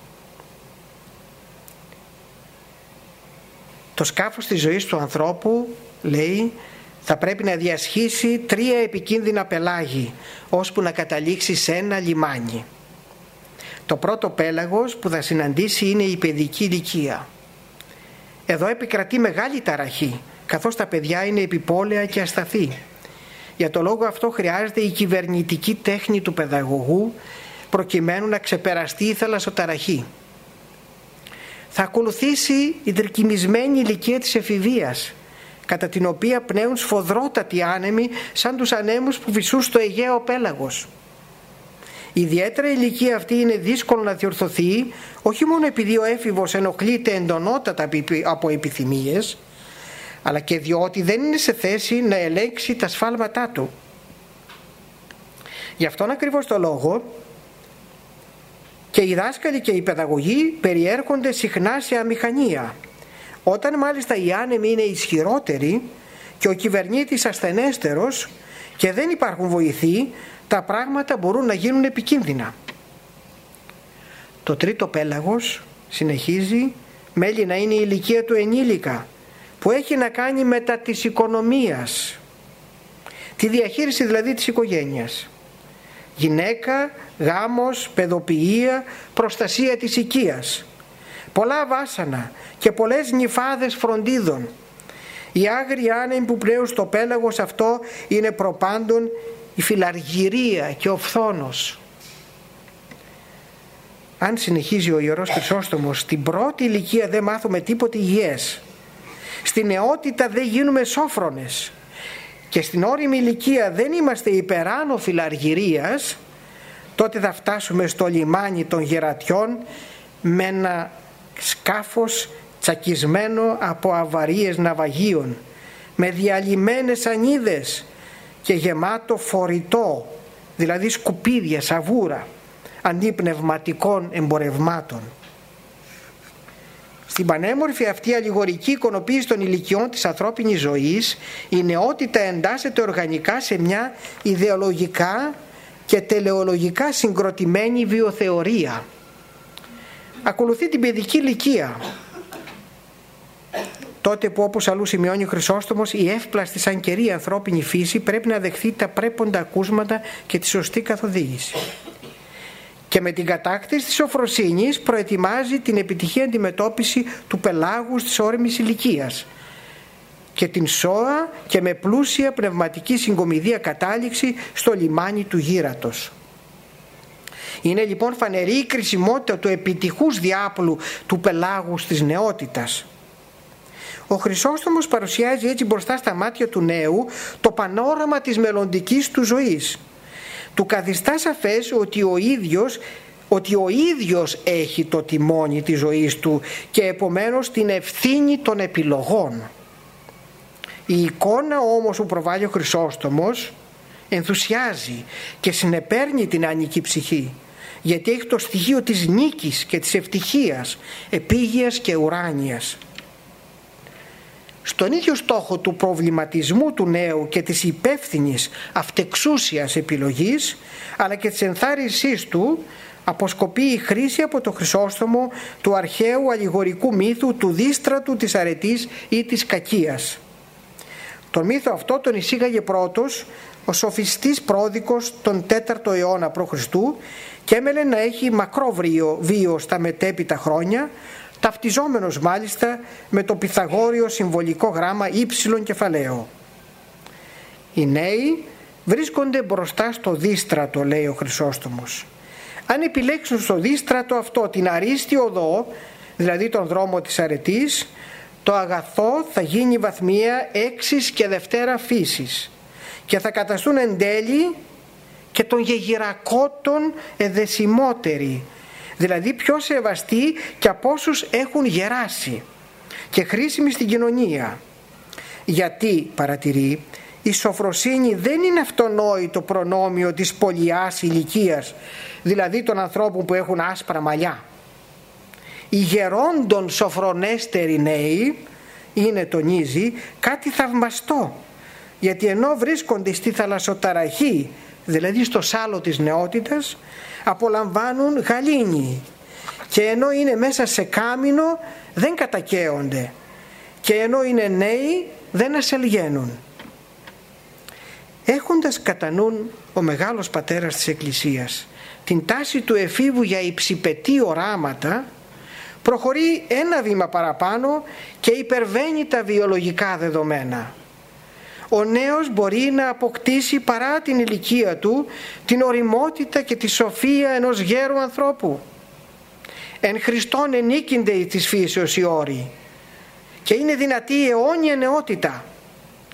Το σκάφος της ζωής του ανθρώπου, λέει, θα πρέπει να διασχίσει τρία επικίνδυνα πελάγη, ώσπου να καταλήξει σε ένα λιμάνι. Το πρώτο πέλαγος που θα συναντήσει είναι η παιδική ηλικία. Εδώ επικρατεί μεγάλη ταραχή, καθώς τα παιδιά είναι επιπόλαια και ασταθή. Για το λόγο αυτό χρειάζεται η κυβερνητική τέχνη του παιδαγωγού, προκειμένου να ξεπεραστεί η θαλασσοταραχή. Θα ακολουθήσει η τρικυμισμένη ηλικία της εφηβείας, κατά την οποία πνέουν σφοδρότατοι άνεμοι σαν τους ανέμους που φυσούν στο Αιγαίο πέλαγος. Ιδιαίτερα η ηλικία αυτή είναι δύσκολο να διορθωθεί, όχι μόνο επειδή ο έφηβος ενοχλείται εντονότατα από επιθυμίες, αλλά και διότι δεν είναι σε θέση να ελέγξει τα σφάλματά του. Γι' αυτόν ακριβώς το λόγο και οι δάσκαλοι και οι παιδαγωγοί περιέρχονται συχνά σε αμηχανία. Όταν μάλιστα οι άνεμοι είναι ισχυρότεροι και ο κυβερνήτης ασθενέστερος και δεν υπάρχουν βοηθοί, τα πράγματα μπορούν να γίνουν επικίνδυνα. Το τρίτο πέλαγος, συνεχίζει, μέλει να είναι η ηλικία του ενήλικα, που έχει να κάνει με τα της οικονομίας, τη διαχείριση δηλαδή της οικογένειας. Γυναίκα, γάμος, παιδοποιία, προστασία της οικίας. Πολλά βάσανα και πολλές νυφάδες φροντίδων. Οι άγριοι άνεμοι που πνέουν στο πέλαγος αυτό είναι προπάντων η φιλαργυρία και ο φθόνος. Αν συνεχίζει ο Ιερός Χρυσόστομος, στην πρώτη ηλικία δεν μάθουμε τίποτε υγιές. Στη νεότητα δεν γίνουμε σόφρονες. Και στην όριμη ηλικία δεν είμαστε υπεράνω φιλαργυρίας, τότε θα φτάσουμε στο λιμάνι των γερατιών με ένα σκάφος τσακισμένο από αβαρίες ναυαγίων, με διαλυμένες ανίδες και γεμάτο φορητό, δηλαδή σκουπίδια, σαβούρα, αντί πνευματικών εμπορευμάτων. Στην πανέμορφη αυτή αλληγορική εικονοποίηση των ηλικιών της ανθρώπινης ζωής, η νεότητα εντάσσεται οργανικά σε μια ιδεολογικά και τελεολογικά συγκροτημένη βιοθεωρία. Ακολουθεί την παιδική ηλικία, τότε που, όπως αλλού σημειώνει ο Χρυσόστομος, η εύπλαστη σαν καιρή ανθρώπινη φύση πρέπει να δεχθεί τα πρέποντα ακούσματα και τη σωστή καθοδήγηση. Και με την κατάκτηση της σοφροσύνης προετοιμάζει την επιτυχή αντιμετώπιση του πελάγους της όριμης ηλικίας και την σώα και με πλούσια πνευματική συγκομιδία κατάληξη στο λιμάνι του γύρατος. Είναι λοιπόν φανερή η κρισιμότητα του επιτυχούς διάπλου του πελάγους της νεότητας. Ο Χρυσόστομος παρουσιάζει έτσι μπροστά στα μάτια του νέου το πανόραμα της μελλοντικής του ζωής. Του καθιστά σαφές ότι ο ίδιος, ότι ο ίδιος έχει το τιμόνι της ζωής του και επομένως την ευθύνη των επιλογών. Η εικόνα όμως που προβάλλει ο Χρυσόστομος ενθουσιάζει και συνεπέρνει την άνικη ψυχή, γιατί έχει το στοιχείο της νίκης και της ευτυχίας, επίγειας και ουράνιας. Στον ίδιο στόχο του προβληματισμού του νέου και της υπεύθυνης αυτεξούσιας επιλογής, αλλά και της ενθάρρυνσής του, αποσκοπεί η χρήση από το Χρυσόστομο του αρχαίου αλληγορικού μύθου του δίστρατου, της αρετής ή της κακίας. Τον μύθο αυτό τον εισήγαγε πρώτος ο σοφιστής πρόδικος τον τέταρτο αιώνα π.Χ. και έμελε να έχει μακρό βίο, βίο στα μετέπειτα χρόνια, ταυτιζόμενος μάλιστα με το Πυθαγόριο συμβολικό γράμμα ύψιλον κεφαλαίο. Οι νέοι βρίσκονται μπροστά στο δίστρατο, λέει ο Χρυσόστομος. Αν επιλέξουν στο δίστρατο αυτό την αρίστη οδό, δηλαδή τον δρόμο της αρετής, το αγαθό θα γίνει βαθμία έξις και δευτέρα φύσης και θα καταστούν εν τέλει και των γεγυρακότων εδεσιμότεροι, δηλαδή πιο σεβαστοί και από όσους έχουν γεράσει και χρήσιμοι στην κοινωνία. Γιατί, παρατηρεί, η σοφροσύνη δεν είναι αυτονόητο προνόμιο της πολιάς ηλικίας, δηλαδή των ανθρώπων που έχουν άσπρα μαλλιά. Οι γερόντων σοφρονέστεροι νέοι είναι, τονίζει, κάτι θαυμαστό, γιατί ενώ βρίσκονται στη θαλασσοταραχή, δηλαδή στο σάλο της νεότητας, απολαμβάνουν γαλήνη, και ενώ είναι μέσα σε κάμινο δεν κατακαίονται, και ενώ είναι νέοι δεν ασελγαίνουν. Έχοντας κατά νου ο μεγάλος πατέρας της Εκκλησίας την τάση του εφήβου για υψηπετή οράματα, προχωρεί ένα βήμα παραπάνω και υπερβαίνει τα βιολογικά δεδομένα. Ο νέος μπορεί να αποκτήσει παρά την ηλικία του την ωριμότητα και τη σοφία ενός γέρου ανθρώπου. Εν Χριστόν ενίκυνται της φύσεως οι όροι και είναι δυνατή η αιώνια νεότητα.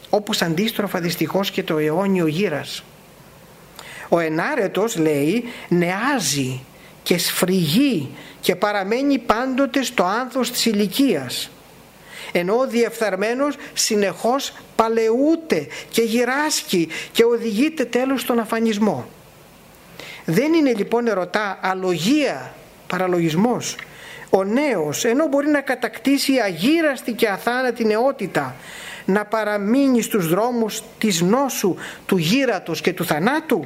όπως αντίστροφα δυστυχώς και το αιώνιο γήρας. Ο ενάρετος, λέει, νεάζει και σφριγεί και παραμένει πάντοτε στο άνθος της ηλικίας, ενώ ο διεφθαρμένος συνεχώς παλαιούται και γυράσκει και οδηγείται τέλος στον αφανισμό. Δεν είναι λοιπόν, ερωτά, αλογία, παραλογισμός, ο νέος, ενώ μπορεί να κατακτήσει αγύραστη και αθάνατη νεότητα, να παραμείνει στους δρόμους της νόσου, του γύρατος και του θανάτου?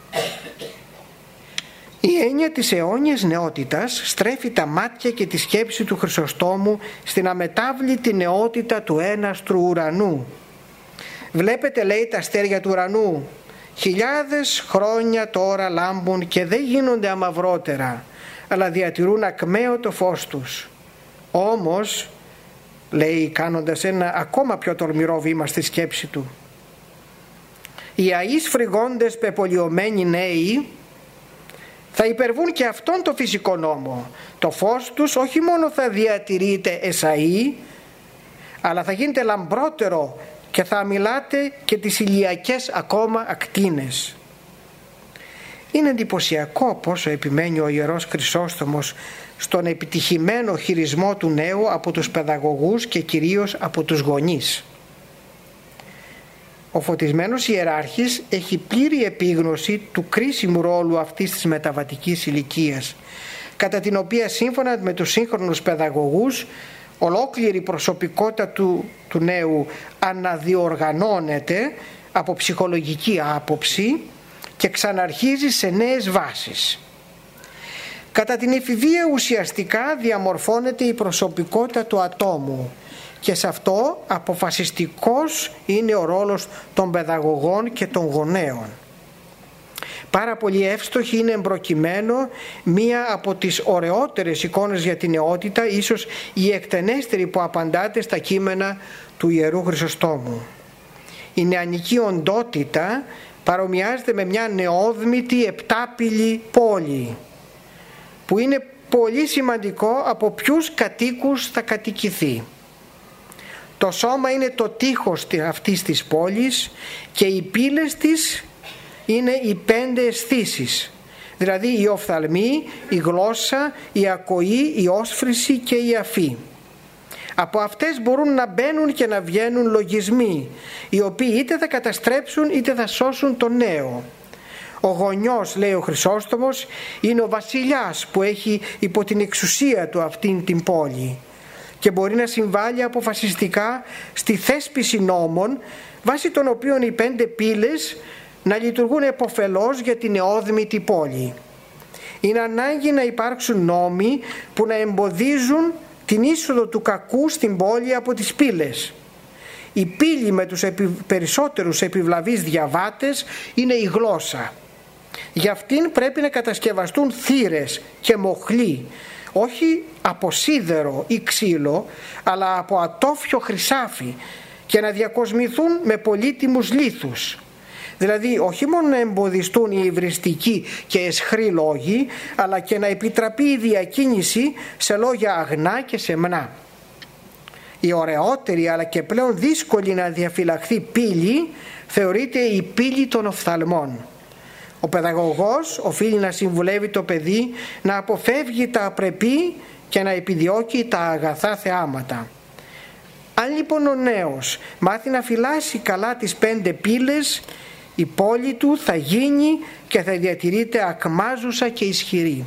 Η έννοια της αιώνιας νεότητας στρέφει τα μάτια και τη σκέψη του Χρυσοστόμου στην αμετάβλητη νεότητα του έναστρου ουρανού. Βλέπετε, λέει, τα αστέρια του ουρανού, χιλιάδες χρόνια τώρα λάμπουν και δεν γίνονται αμαυρότερα, αλλά διατηρούν ακμαίο το φως τους. Όμως, λέει κάνοντας ένα ακόμα πιο τολμηρό βήμα στη σκέψη του, οι αείς φρυγόντες πεπολιωμένοι νέοι θα υπερβούν και αυτόν το φυσικό νόμο. Το φως τους όχι μόνο θα διατηρείται εσαΐ, αλλά θα γίνεται λαμπρότερο και θα αμιλάτε και τις ηλιακές ακόμα ακτίνες. Είναι εντυπωσιακό πόσο επιμένει ο Ιερός Χρυσόστομος στον επιτυχημένο χειρισμό του νέου από τους παιδαγωγούς και κυρίως από τους γονείς. Ο φωτισμένος ιεράρχης έχει πλήρη επίγνωση του κρίσιμου ρόλου αυτής της μεταβατικής ηλικίας, κατά την οποία σύμφωνα με τους σύγχρονους παιδαγωγούς ολόκληρη προσωπικότητα του, του νέου αναδιοργανώνεται από ψυχολογική άποψη και ξαναρχίζει σε νέες βάσεις. Κατά την εφηβεία ουσιαστικά διαμορφώνεται η προσωπικότητα του ατόμου και σε αυτό αποφασιστικός είναι ο ρόλος των παιδαγωγών και των γονέων. Πάρα πολύ εύστοχη είναι εμπροκειμένο μία από τις ωραιότερες εικόνες για την νεότητα, ίσως η εκτενέστερη που απαντάται στα κείμενα του Ιερού Χρυσοστόμου. Η νεανική οντότητα παρομοιάζεται με μια νεόδμητη επτάπυλη πόλη, που είναι πολύ σημαντικό από ποιους κατοίκους θα κατοικηθεί. Το σώμα είναι το τείχος αυτής της πόλης και οι πύλες της είναι οι πέντε αισθήσεις, δηλαδή η οφθαλμή, η γλώσσα, η ακοή, η όσφρηση και η αφή. Από αυτές μπορούν να μπαίνουν και να βγαίνουν λογισμοί, οι οποίοι είτε θα καταστρέψουν είτε θα σώσουν τον νέο. Ο γονιός, λέει ο Χρυσόστομος, είναι ο βασιλιάς που έχει υπό την εξουσία του αυτήν την πόλη και μπορεί να συμβάλλει αποφασιστικά στη θέσπιση νόμων, βάσει των οποίων οι πέντε πύλες να λειτουργούν επωφελώς για την νεόδμητη πόλη. Είναι ανάγκη να υπάρξουν νόμοι που να εμποδίζουν την είσοδο του κακού στην πόλη από τις πύλες. Η πύλη με τους επι... περισσότερους επιβλαβείς διαβάτες είναι η γλώσσα. Για αυτήν πρέπει να κατασκευαστούν θύρες και μοχλοί, όχι από σίδερο ή ξύλο, αλλά από ατόφιο χρυσάφι, και να διακοσμηθούν με πολύτιμους λίθους. Δηλαδή όχι μόνο να εμποδιστούν οι υβριστικοί και αισχροί λόγοι, αλλά και να επιτραπεί η διακίνηση σε λόγια αγνά και σεμνά. Η ωραιότερη αλλά και πλέον δύσκολη να διαφυλαχθεί πύλη θεωρείται η πύλη των οφθαλμών. Ο παιδαγωγός οφείλει να συμβουλεύει το παιδί να αποφεύγει τα απρεπή και να επιδιώκει τα αγαθά θεάματα. Αν λοιπόν ο νέος μάθει να φυλάσει καλά τις πέντε πύλες, η πόλη του θα γίνει και θα διατηρείται ακμάζουσα και ισχυρή.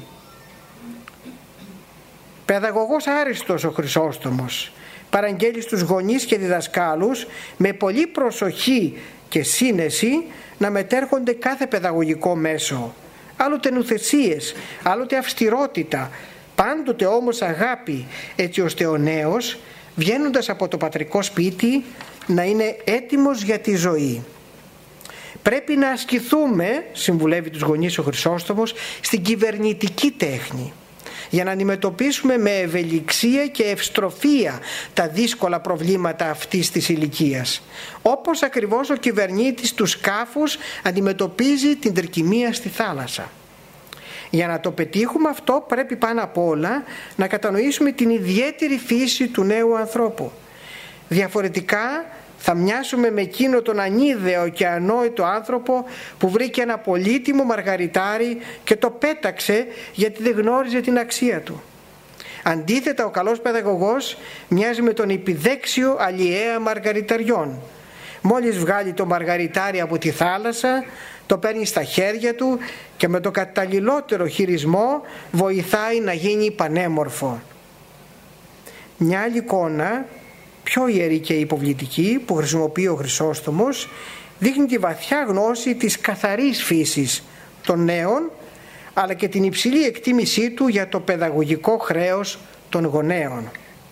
Παιδαγωγός άριστος ο Χρυσόστομος παραγγέλει στους γονείς και διδασκάλους με πολύ προσοχή και σύνεση να μετέρχονται κάθε παιδαγωγικό μέσο, άλλοτε νουθεσίες, άλλοτε αυστηρότητα, πάντοτε όμως αγάπη, έτσι ώστε ο νέος βγαίνοντας από το πατρικό σπίτι να είναι έτοιμος για τη ζωή. Πρέπει να ασκηθούμε, συμβουλεύει τους γονείς ο Χρυσόστομος, στην κυβερνητική τέχνη, για να αντιμετωπίσουμε με ευελιξία και ευστροφία τα δύσκολα προβλήματα αυτής της ηλικίας, όπως ακριβώς ο κυβερνήτης του σκάφους αντιμετωπίζει την τρικυμία στη θάλασσα. Για να το πετύχουμε αυτό πρέπει πάνω απ' όλα να κατανοήσουμε την ιδιαίτερη φύση του νέου ανθρώπου. Διαφορετικά Θα μοιάσουμε με εκείνο τον ανίδεο και ανόητο άνθρωπο που βρήκε ένα πολύτιμο μαργαριτάρι και το πέταξε γιατί δεν γνώριζε την αξία του. Αντίθετα, ο καλός παιδαγωγός μοιάζει με τον επιδέξιο αλλιέα μαργαριταριών. Μόλις βγάλει το μαργαριτάρι από τη θάλασσα, το παίρνει στα χέρια του και με το καταλληλότερο χειρισμό βοηθάει να γίνει πανέμορφο. Μια άλλη εικόνα, πιο ιερή και υποβλητική, που χρησιμοποιεί ο Χρυσόστομος, δείχνει τη βαθιά γνώση της καθαρής φύσης των νέων, αλλά και την υψηλή εκτίμησή του για το παιδαγωγικό χρέος των γονέων.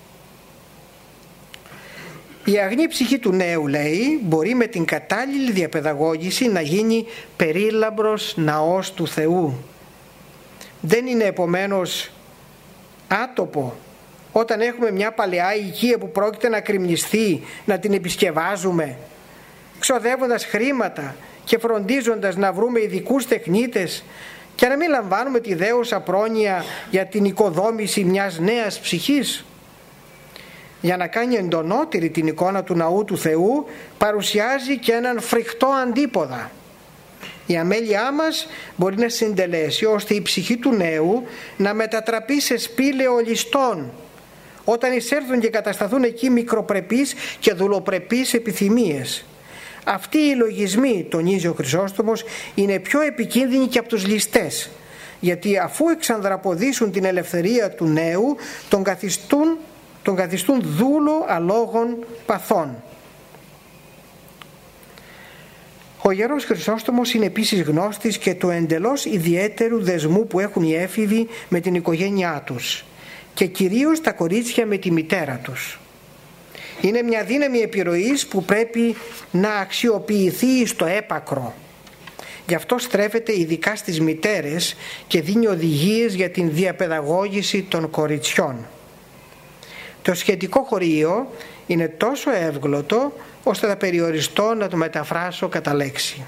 Η αγνή ψυχή του νέου, λέει, μπορεί με την κατάλληλη διαπαιδαγώγηση να γίνει περίλαμπρος ναός του Θεού. Δεν είναι επομένως άτοπο όταν έχουμε μια παλαιά οικία που πρόκειται να κρημνιστεί, να την επισκευάζουμε, ξοδεύοντας χρήματα και φροντίζοντας να βρούμε ειδικούς τεχνίτες και να μην λαμβάνουμε τη δέουσα πρόνοια για την οικοδόμηση μιας νέας ψυχής. Για να κάνει εντονότερη την εικόνα του ναού του Θεού, παρουσιάζει και έναν φρικτό αντίποδα. Η αμέλειά μας μπορεί να συντελέσει ώστε η ψυχή του νέου να μετατραπεί σε σπήλαιο ληστών, όταν εισέλθουν και κατασταθούν εκεί μικροπρεπείς και δουλοπρεπείς επιθυμίες. Αυτοί οι λογισμοί, τονίζει ο Χρυσόστομος, είναι πιο επικίνδυνοι και από τους ληστές, γιατί αφού εξανδραποδίσουν την ελευθερία του νέου, τον καθιστούν, τον καθιστούν δούλο αλόγων παθών. Ο Ιερός Χρυσόστομος είναι επίσης γνώστης και του εντελώς ιδιαίτερου δεσμού που έχουν οι έφηβοι με την οικογένειά τους και κυρίως τα κορίτσια με τη μητέρα τους. Είναι μια δύναμη επιρροής που πρέπει να αξιοποιηθεί στο έπακρο. Γι' αυτό στρέφεται ειδικά στις μητέρες και δίνει οδηγίες για την διαπαιδαγώγηση των κοριτσιών. Το σχετικό χωρίο είναι τόσο εύγλωτο ώστε θα περιοριστώ να το μεταφράσω κατά λέξη.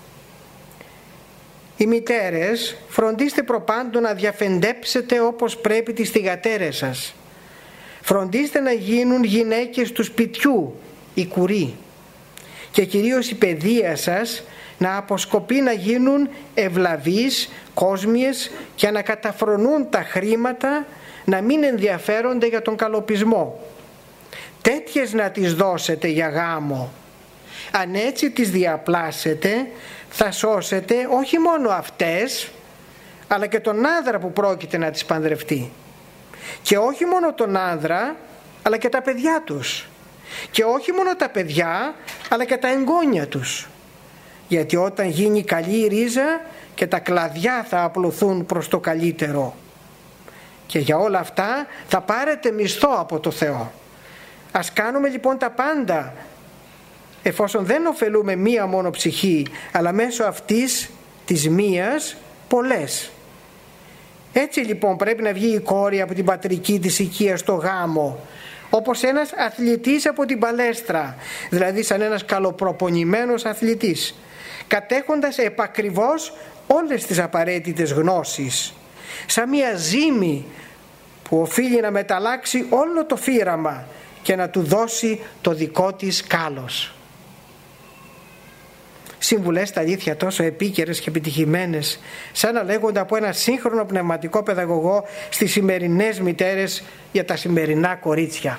Οι μητέρες, φροντίστε προπάντου να διαφεντέψετε όπως πρέπει τις θυγατέρες σας. Φροντίστε να γίνουν γυναίκες του σπιτιού, οι κουροί. Και κυρίως η παιδεία σας να αποσκοπεί να γίνουν ευλαβείς, κόσμιες και να καταφρονούν τα χρήματα, να μην ενδιαφέρονται για τον καλοπισμό. Τέτοιες να τις δώσετε για γάμο. Αν έτσι τις διαπλάσετε, θα σώσετε όχι μόνο αυτές, αλλά και τον άνδρα που πρόκειται να τις παντρευτεί. Και όχι μόνο τον άνδρα, αλλά και τα παιδιά τους. Και όχι μόνο τα παιδιά, αλλά και τα εγγόνια τους. Γιατί όταν γίνει καλή η ρίζα, και τα κλαδιά θα απλωθούν προς το καλύτερο. Και για όλα αυτά θα πάρετε μισθό από το Θεό. Ας κάνουμε λοιπόν τα πάντα, εφόσον δεν ωφελούμε μία μόνο ψυχή, αλλά μέσω αυτής της μίας πολλές. Έτσι λοιπόν πρέπει να βγει η κόρη από την πατρική της οικία στο γάμο, όπως ένας αθλητής από την παλέστρα, δηλαδή σαν ένας καλοπροπονημένος αθλητής, κατέχοντας επακριβώς όλες τις απαραίτητες γνώσεις, σαν μια ζύμη που οφείλει να μεταλλάξει όλο το φύραμα και να του δώσει το δικό της κάλος. Συμβουλές στα αλήθεια τόσο επίκαιρες και επιτυχημένες, σαν να λέγονται από ένα σύγχρονο πνευματικό παιδαγωγό στις σημερινές μητέρες για τα σημερινά κορίτσια.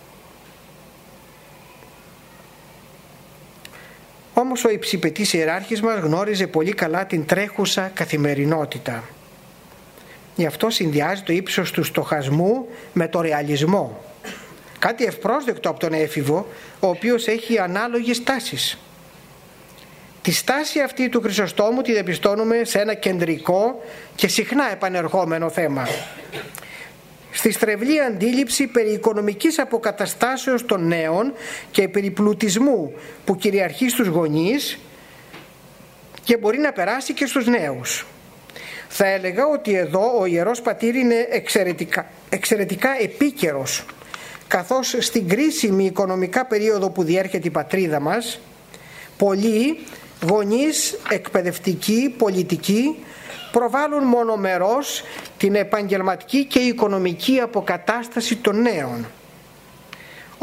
Όμως ο υψηπετής ιεράρχης μας γνώριζε πολύ καλά την τρέχουσα καθημερινότητα. Γι' αυτό συνδυάζει το ύψος του στοχασμού με το ρεαλισμό. Κάτι ευπρόσδεκτο από τον έφηβο, ο οποίος έχει ανάλογες τάσεις. Τη στάση αυτή του Χρυσοστόμου τη διαπιστώνουμε σε ένα κεντρικό και συχνά επανερχόμενο θέμα. Στη στρεβλή αντίληψη περί οικονομικής αποκαταστάσεως των νέων και περί πλουτισμού που κυριαρχεί στους γονείς και μπορεί να περάσει και στους νέους. Θα έλεγα ότι εδώ ο Ιερός Πατήρ είναι εξαιρετικά, εξαιρετικά επίκαιρος, καθώς στην κρίσιμη οικονομικά περίοδο που διέρχεται η πατρίδα μας, πολλοί γονείς, εκπαιδευτικοί, πολιτικοί προβάλλουν μονομερώς την επαγγελματική και οικονομική αποκατάσταση των νέων.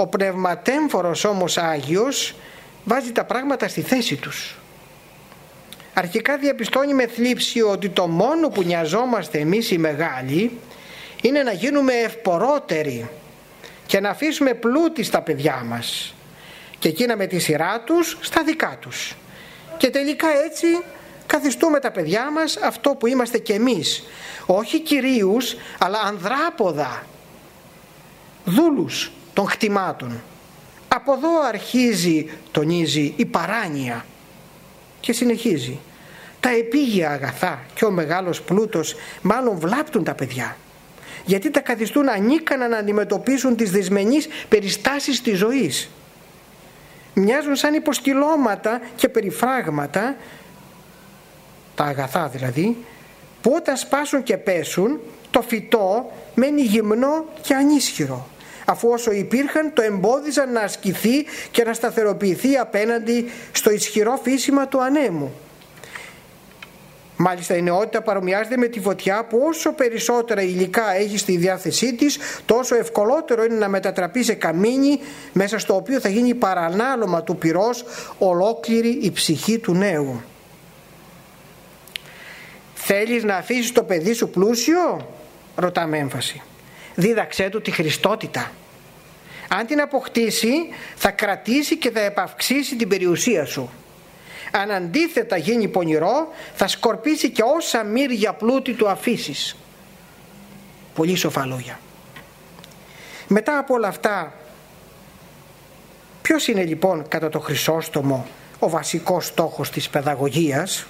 Ο πνευματέμφορος όμως Άγιος βάζει τα πράγματα στη θέση τους. Αρχικά διαπιστώνει με θλίψη ότι το μόνο που νοιαζόμαστε εμείς οι μεγάλοι είναι να γίνουμε ευπορότεροι και να αφήσουμε πλούτη στα παιδιά μας και εκείνα με τη σειρά τους στα δικά τους. Και τελικά έτσι καθιστούμε τα παιδιά μας αυτό που είμαστε κι εμείς, όχι κυρίους αλλά ανδράποδα, δούλους των χτιμάτων. Από εδώ αρχίζει, τονίζει, η παράνοια και συνεχίζει. Τα επίγεια αγαθά και ο μεγάλος πλούτος μάλλον βλάπτουν τα παιδιά, γιατί τα καθιστούν ανίκανα να αντιμετωπίσουν τις δυσμενείς περιστάσεις της ζωής. Μοιάζουν σαν υποστηλώματα και περιφράγματα, τα αγαθά δηλαδή, που όταν σπάσουν και πέσουν το φυτό μένει γυμνό και ανίσχυρο, αφού όσο υπήρχαν το εμπόδιζαν να ασκηθεί και να σταθεροποιηθεί απέναντι στο ισχυρό φύσιμα του ανέμου. Μάλιστα η νεότητα παρομοιάζεται με τη φωτιά που όσο περισσότερα υλικά έχει στη διάθεσή της, τόσο ευκολότερο είναι να μετατραπεί σε καμίνι μέσα στο οποίο θα γίνει παρανάλωμα του πυρός ολόκληρη η ψυχή του νέου. Θέλεις να αφήσεις το παιδί σου πλούσιο? Ρωτά με έμφαση. Δίδαξέ του τη χριστότητα. Αν την αποκτήσει θα κρατήσει και θα επαυξήσει την περιουσία σου. Αν αντίθετα γίνει πονηρό θα σκορπίσει και όσα μύρια πλούτη του αφήσεις. Πολύ σοφά λόγια. Μετά από όλα αυτά, ποιος είναι λοιπόν κατά το Χρυσόστομο ο βασικός στόχος της παιδαγωγίας?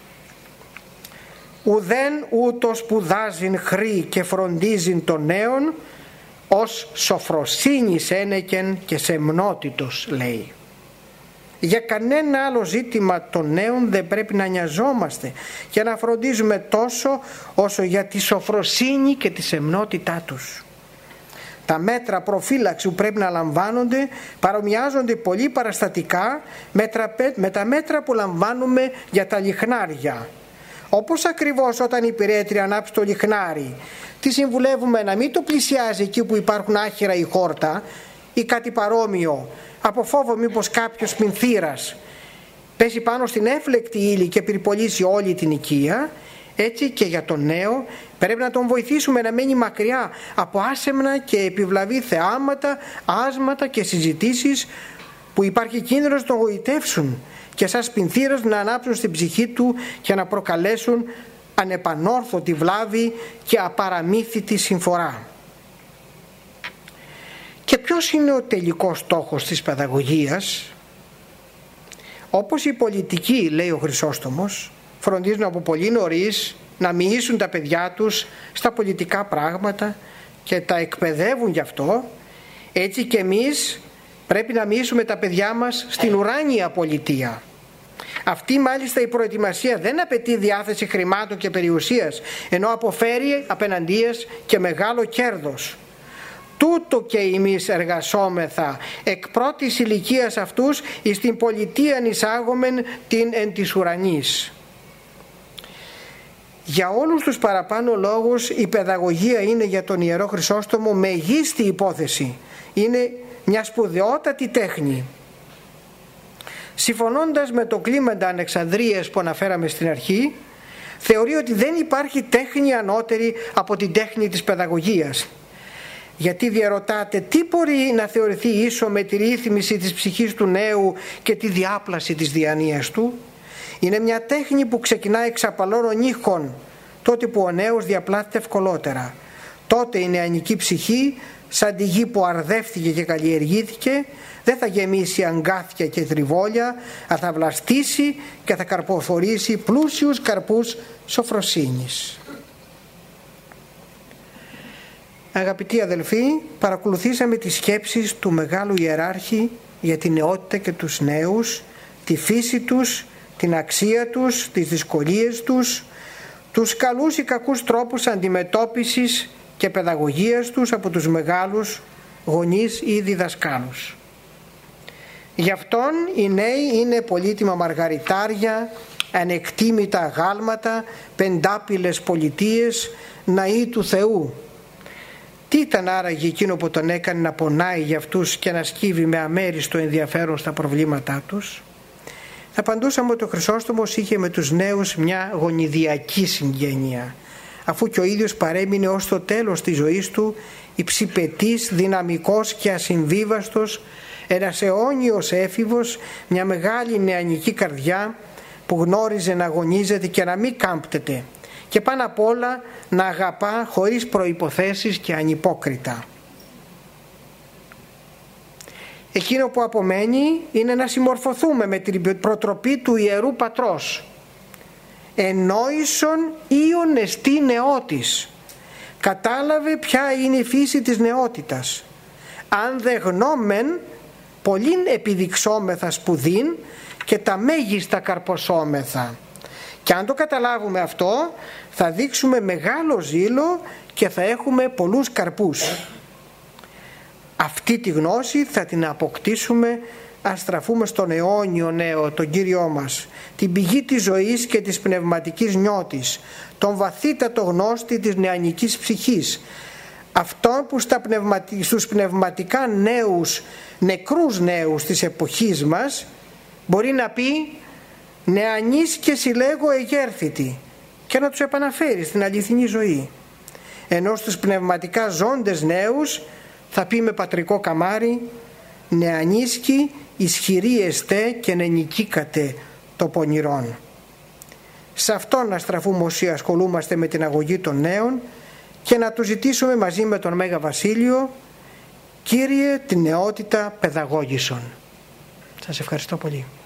Ουδέν ούτω σπουδάζειν χρή και φροντίζειν των νέων ως σοφροσύνης ένεκεν και σεμνότητος, λέει. Για κανένα άλλο ζήτημα των νέων δεν πρέπει να νοιαζόμαστε και να φροντίζουμε τόσο όσο για τη σοφροσύνη και τη σεμνότητά τους. Τα μέτρα προφύλαξη που πρέπει να λαμβάνονται παρομοιάζονται πολύ παραστατικά με τα μέτρα που λαμβάνουμε για τα λιχνάρια. Όπως ακριβώς όταν η πυρέτρια ανάψει το λιχνάρι, τη συμβουλεύουμε να μην το πλησιάζει εκεί που υπάρχουν άχυρα ή χόρτα ή κάτι παρόμοιο, από φόβο μήπως κάποιος πινθύρας πέσει πάνω στην έφλεκτη ύλη και πυρπολίσει όλη την οικία. Έτσι και για τον νέο πρέπει να τον βοηθήσουμε να μένει μακριά από άσεμνα και επιβλαβή θεάματα, άσματα και συζητήσεις που υπάρχει κίνδυνος να τον γοητεύσουν και σαν πινθύρας να ανάψουν στην ψυχή του και να προκαλέσουν ανεπανόρθωτη βλάβη και απαραμύθιτη συμφορά. Και ποιος είναι ο τελικός στόχος της παιδαγωγίας? Όπως οι πολιτικοί, λέει ο Χρυσόστομος, φροντίζουν από πολύ νωρίς να μοιήσουν τα παιδιά τους στα πολιτικά πράγματα και τα εκπαιδεύουν γι' αυτό, έτσι και εμείς πρέπει να μοιήσουμε τα παιδιά μας στην ουράνια πολιτεία. Αυτή μάλιστα η προετοιμασία δεν απαιτεί διάθεση χρημάτων και περιουσίας, ενώ αποφέρει απέναντίας και μεγάλο κέρδος. Τούτο και εμείς εργασόμεθα εκ πρώτης ηλικίας αυτούς εις την πολιτείαν εισάγομεν την εν της ουρανής. Για όλους τους παραπάνω λόγους η παιδαγωγία είναι για τον Ιερό Χρυσόστομο μεγίστη υπόθεση. Είναι μια σπουδαιότατη τέχνη. Συμφωνώντας με το Κλίμεντα Αλεξανδρίας που αναφέραμε στην αρχή, θεωρεί ότι δεν υπάρχει τέχνη ανώτερη από την τέχνη της παιδαγωγίας. Γιατί διαρωτάτε τι μπορεί να θεωρηθεί ίσο με τη ρύθμιση της ψυχής του νέου και τη διάπλαση της διανοίας του? Είναι μια τέχνη που ξεκινά εξ απαλών ήχων, τότε που ο νέος διαπλάθεται ευκολότερα. Τότε η νεανική ψυχή, σαν τη γη που αρδεύτηκε και καλλιεργήθηκε, δεν θα γεμίσει αγκάθια και τριβόλια, αλλά θα βλαστήσει και θα καρποφορήσει πλούσιους καρπούς σοφροσύνης. Αγαπητοί αδελφοί, παρακολουθήσαμε τις σκέψεις του Μεγάλου Ιεράρχη για την νεότητα και τους νέους, τη φύση τους, την αξία τους, τις δυσκολίες τους, τους καλούς ή κακούς τρόπους αντιμετώπισης και παιδαγωγίας τους από τους μεγάλους γονείς ή διδασκάλους. Γι' αυτόν οι νέοι είναι πολύτιμα μαργαριτάρια, ανεκτήμητα αγάλματα, πεντάπηλες πολιτείες, ναοί του Θεού. Τι ήταν άραγε εκείνο που τον έκανε να πονάει για αυτούς και να σκύβει με αμέριστο ενδιαφέρον στα προβλήματά τους? Θα απαντούσαμε ότι ο Χρυσόστομος είχε με τους νέους μια γονιδιακή συγγένεια, αφού και ο ίδιος παρέμεινε ως το τέλος της ζωής του υψηπετής, δυναμικός και ασυμβίβαστος, ένας αιώνιος έφηβος, μια μεγάλη νεανική καρδιά που γνώριζε να αγωνίζεται και να μην κάμπτεται και πάνω απ' όλα να αγαπά χωρίς προϋποθέσεις και ανυπόκριτα. Εκείνο που απομένει είναι να συμμορφωθούμε με την προτροπή του Ιερού Πατρός. Ενόησον ήον εστί νεότης. Κατάλαβε ποια είναι η φύση της νεότητας. Αν δε γνώμεν, πολλήν επιδειξόμεθα σπουδήν και τα μέγιστα καρποσόμεθα. Και αν το καταλάβουμε αυτό, θα δείξουμε μεγάλο ζήλο και θα έχουμε πολλούς καρπούς. Αυτή τη γνώση θα την αποκτήσουμε αν στραφούμε στον αιώνιο νέο, τον Κύριό μας, την πηγή της ζωής και της πνευματικής νιώτης, τον βαθύτατο γνώστη της νεανικής ψυχής, αυτόν που στα πνευματι... στους πνευματικά νέους, νεκρούς νέους της εποχής μας μπορεί να πει «νεανής και συλλέγω εγέρθητη» και να τους επαναφέρει στην αληθινή ζωή. Ενώ στους πνευματικά ζώντες νέους θα πει με πατρικό καμάρι «νεανίσκη ισχυρή εστέ και νενικήκατε το πονηρόν». Σε αυτόν να στραφούμε όσοι ασχολούμαστε με την αγωγή των νέων και να του ζητήσουμε μαζί με τον Μέγα Βασίλειο «Κύριε, την νεότητα παιδαγώγησον». Σας ευχαριστώ πολύ.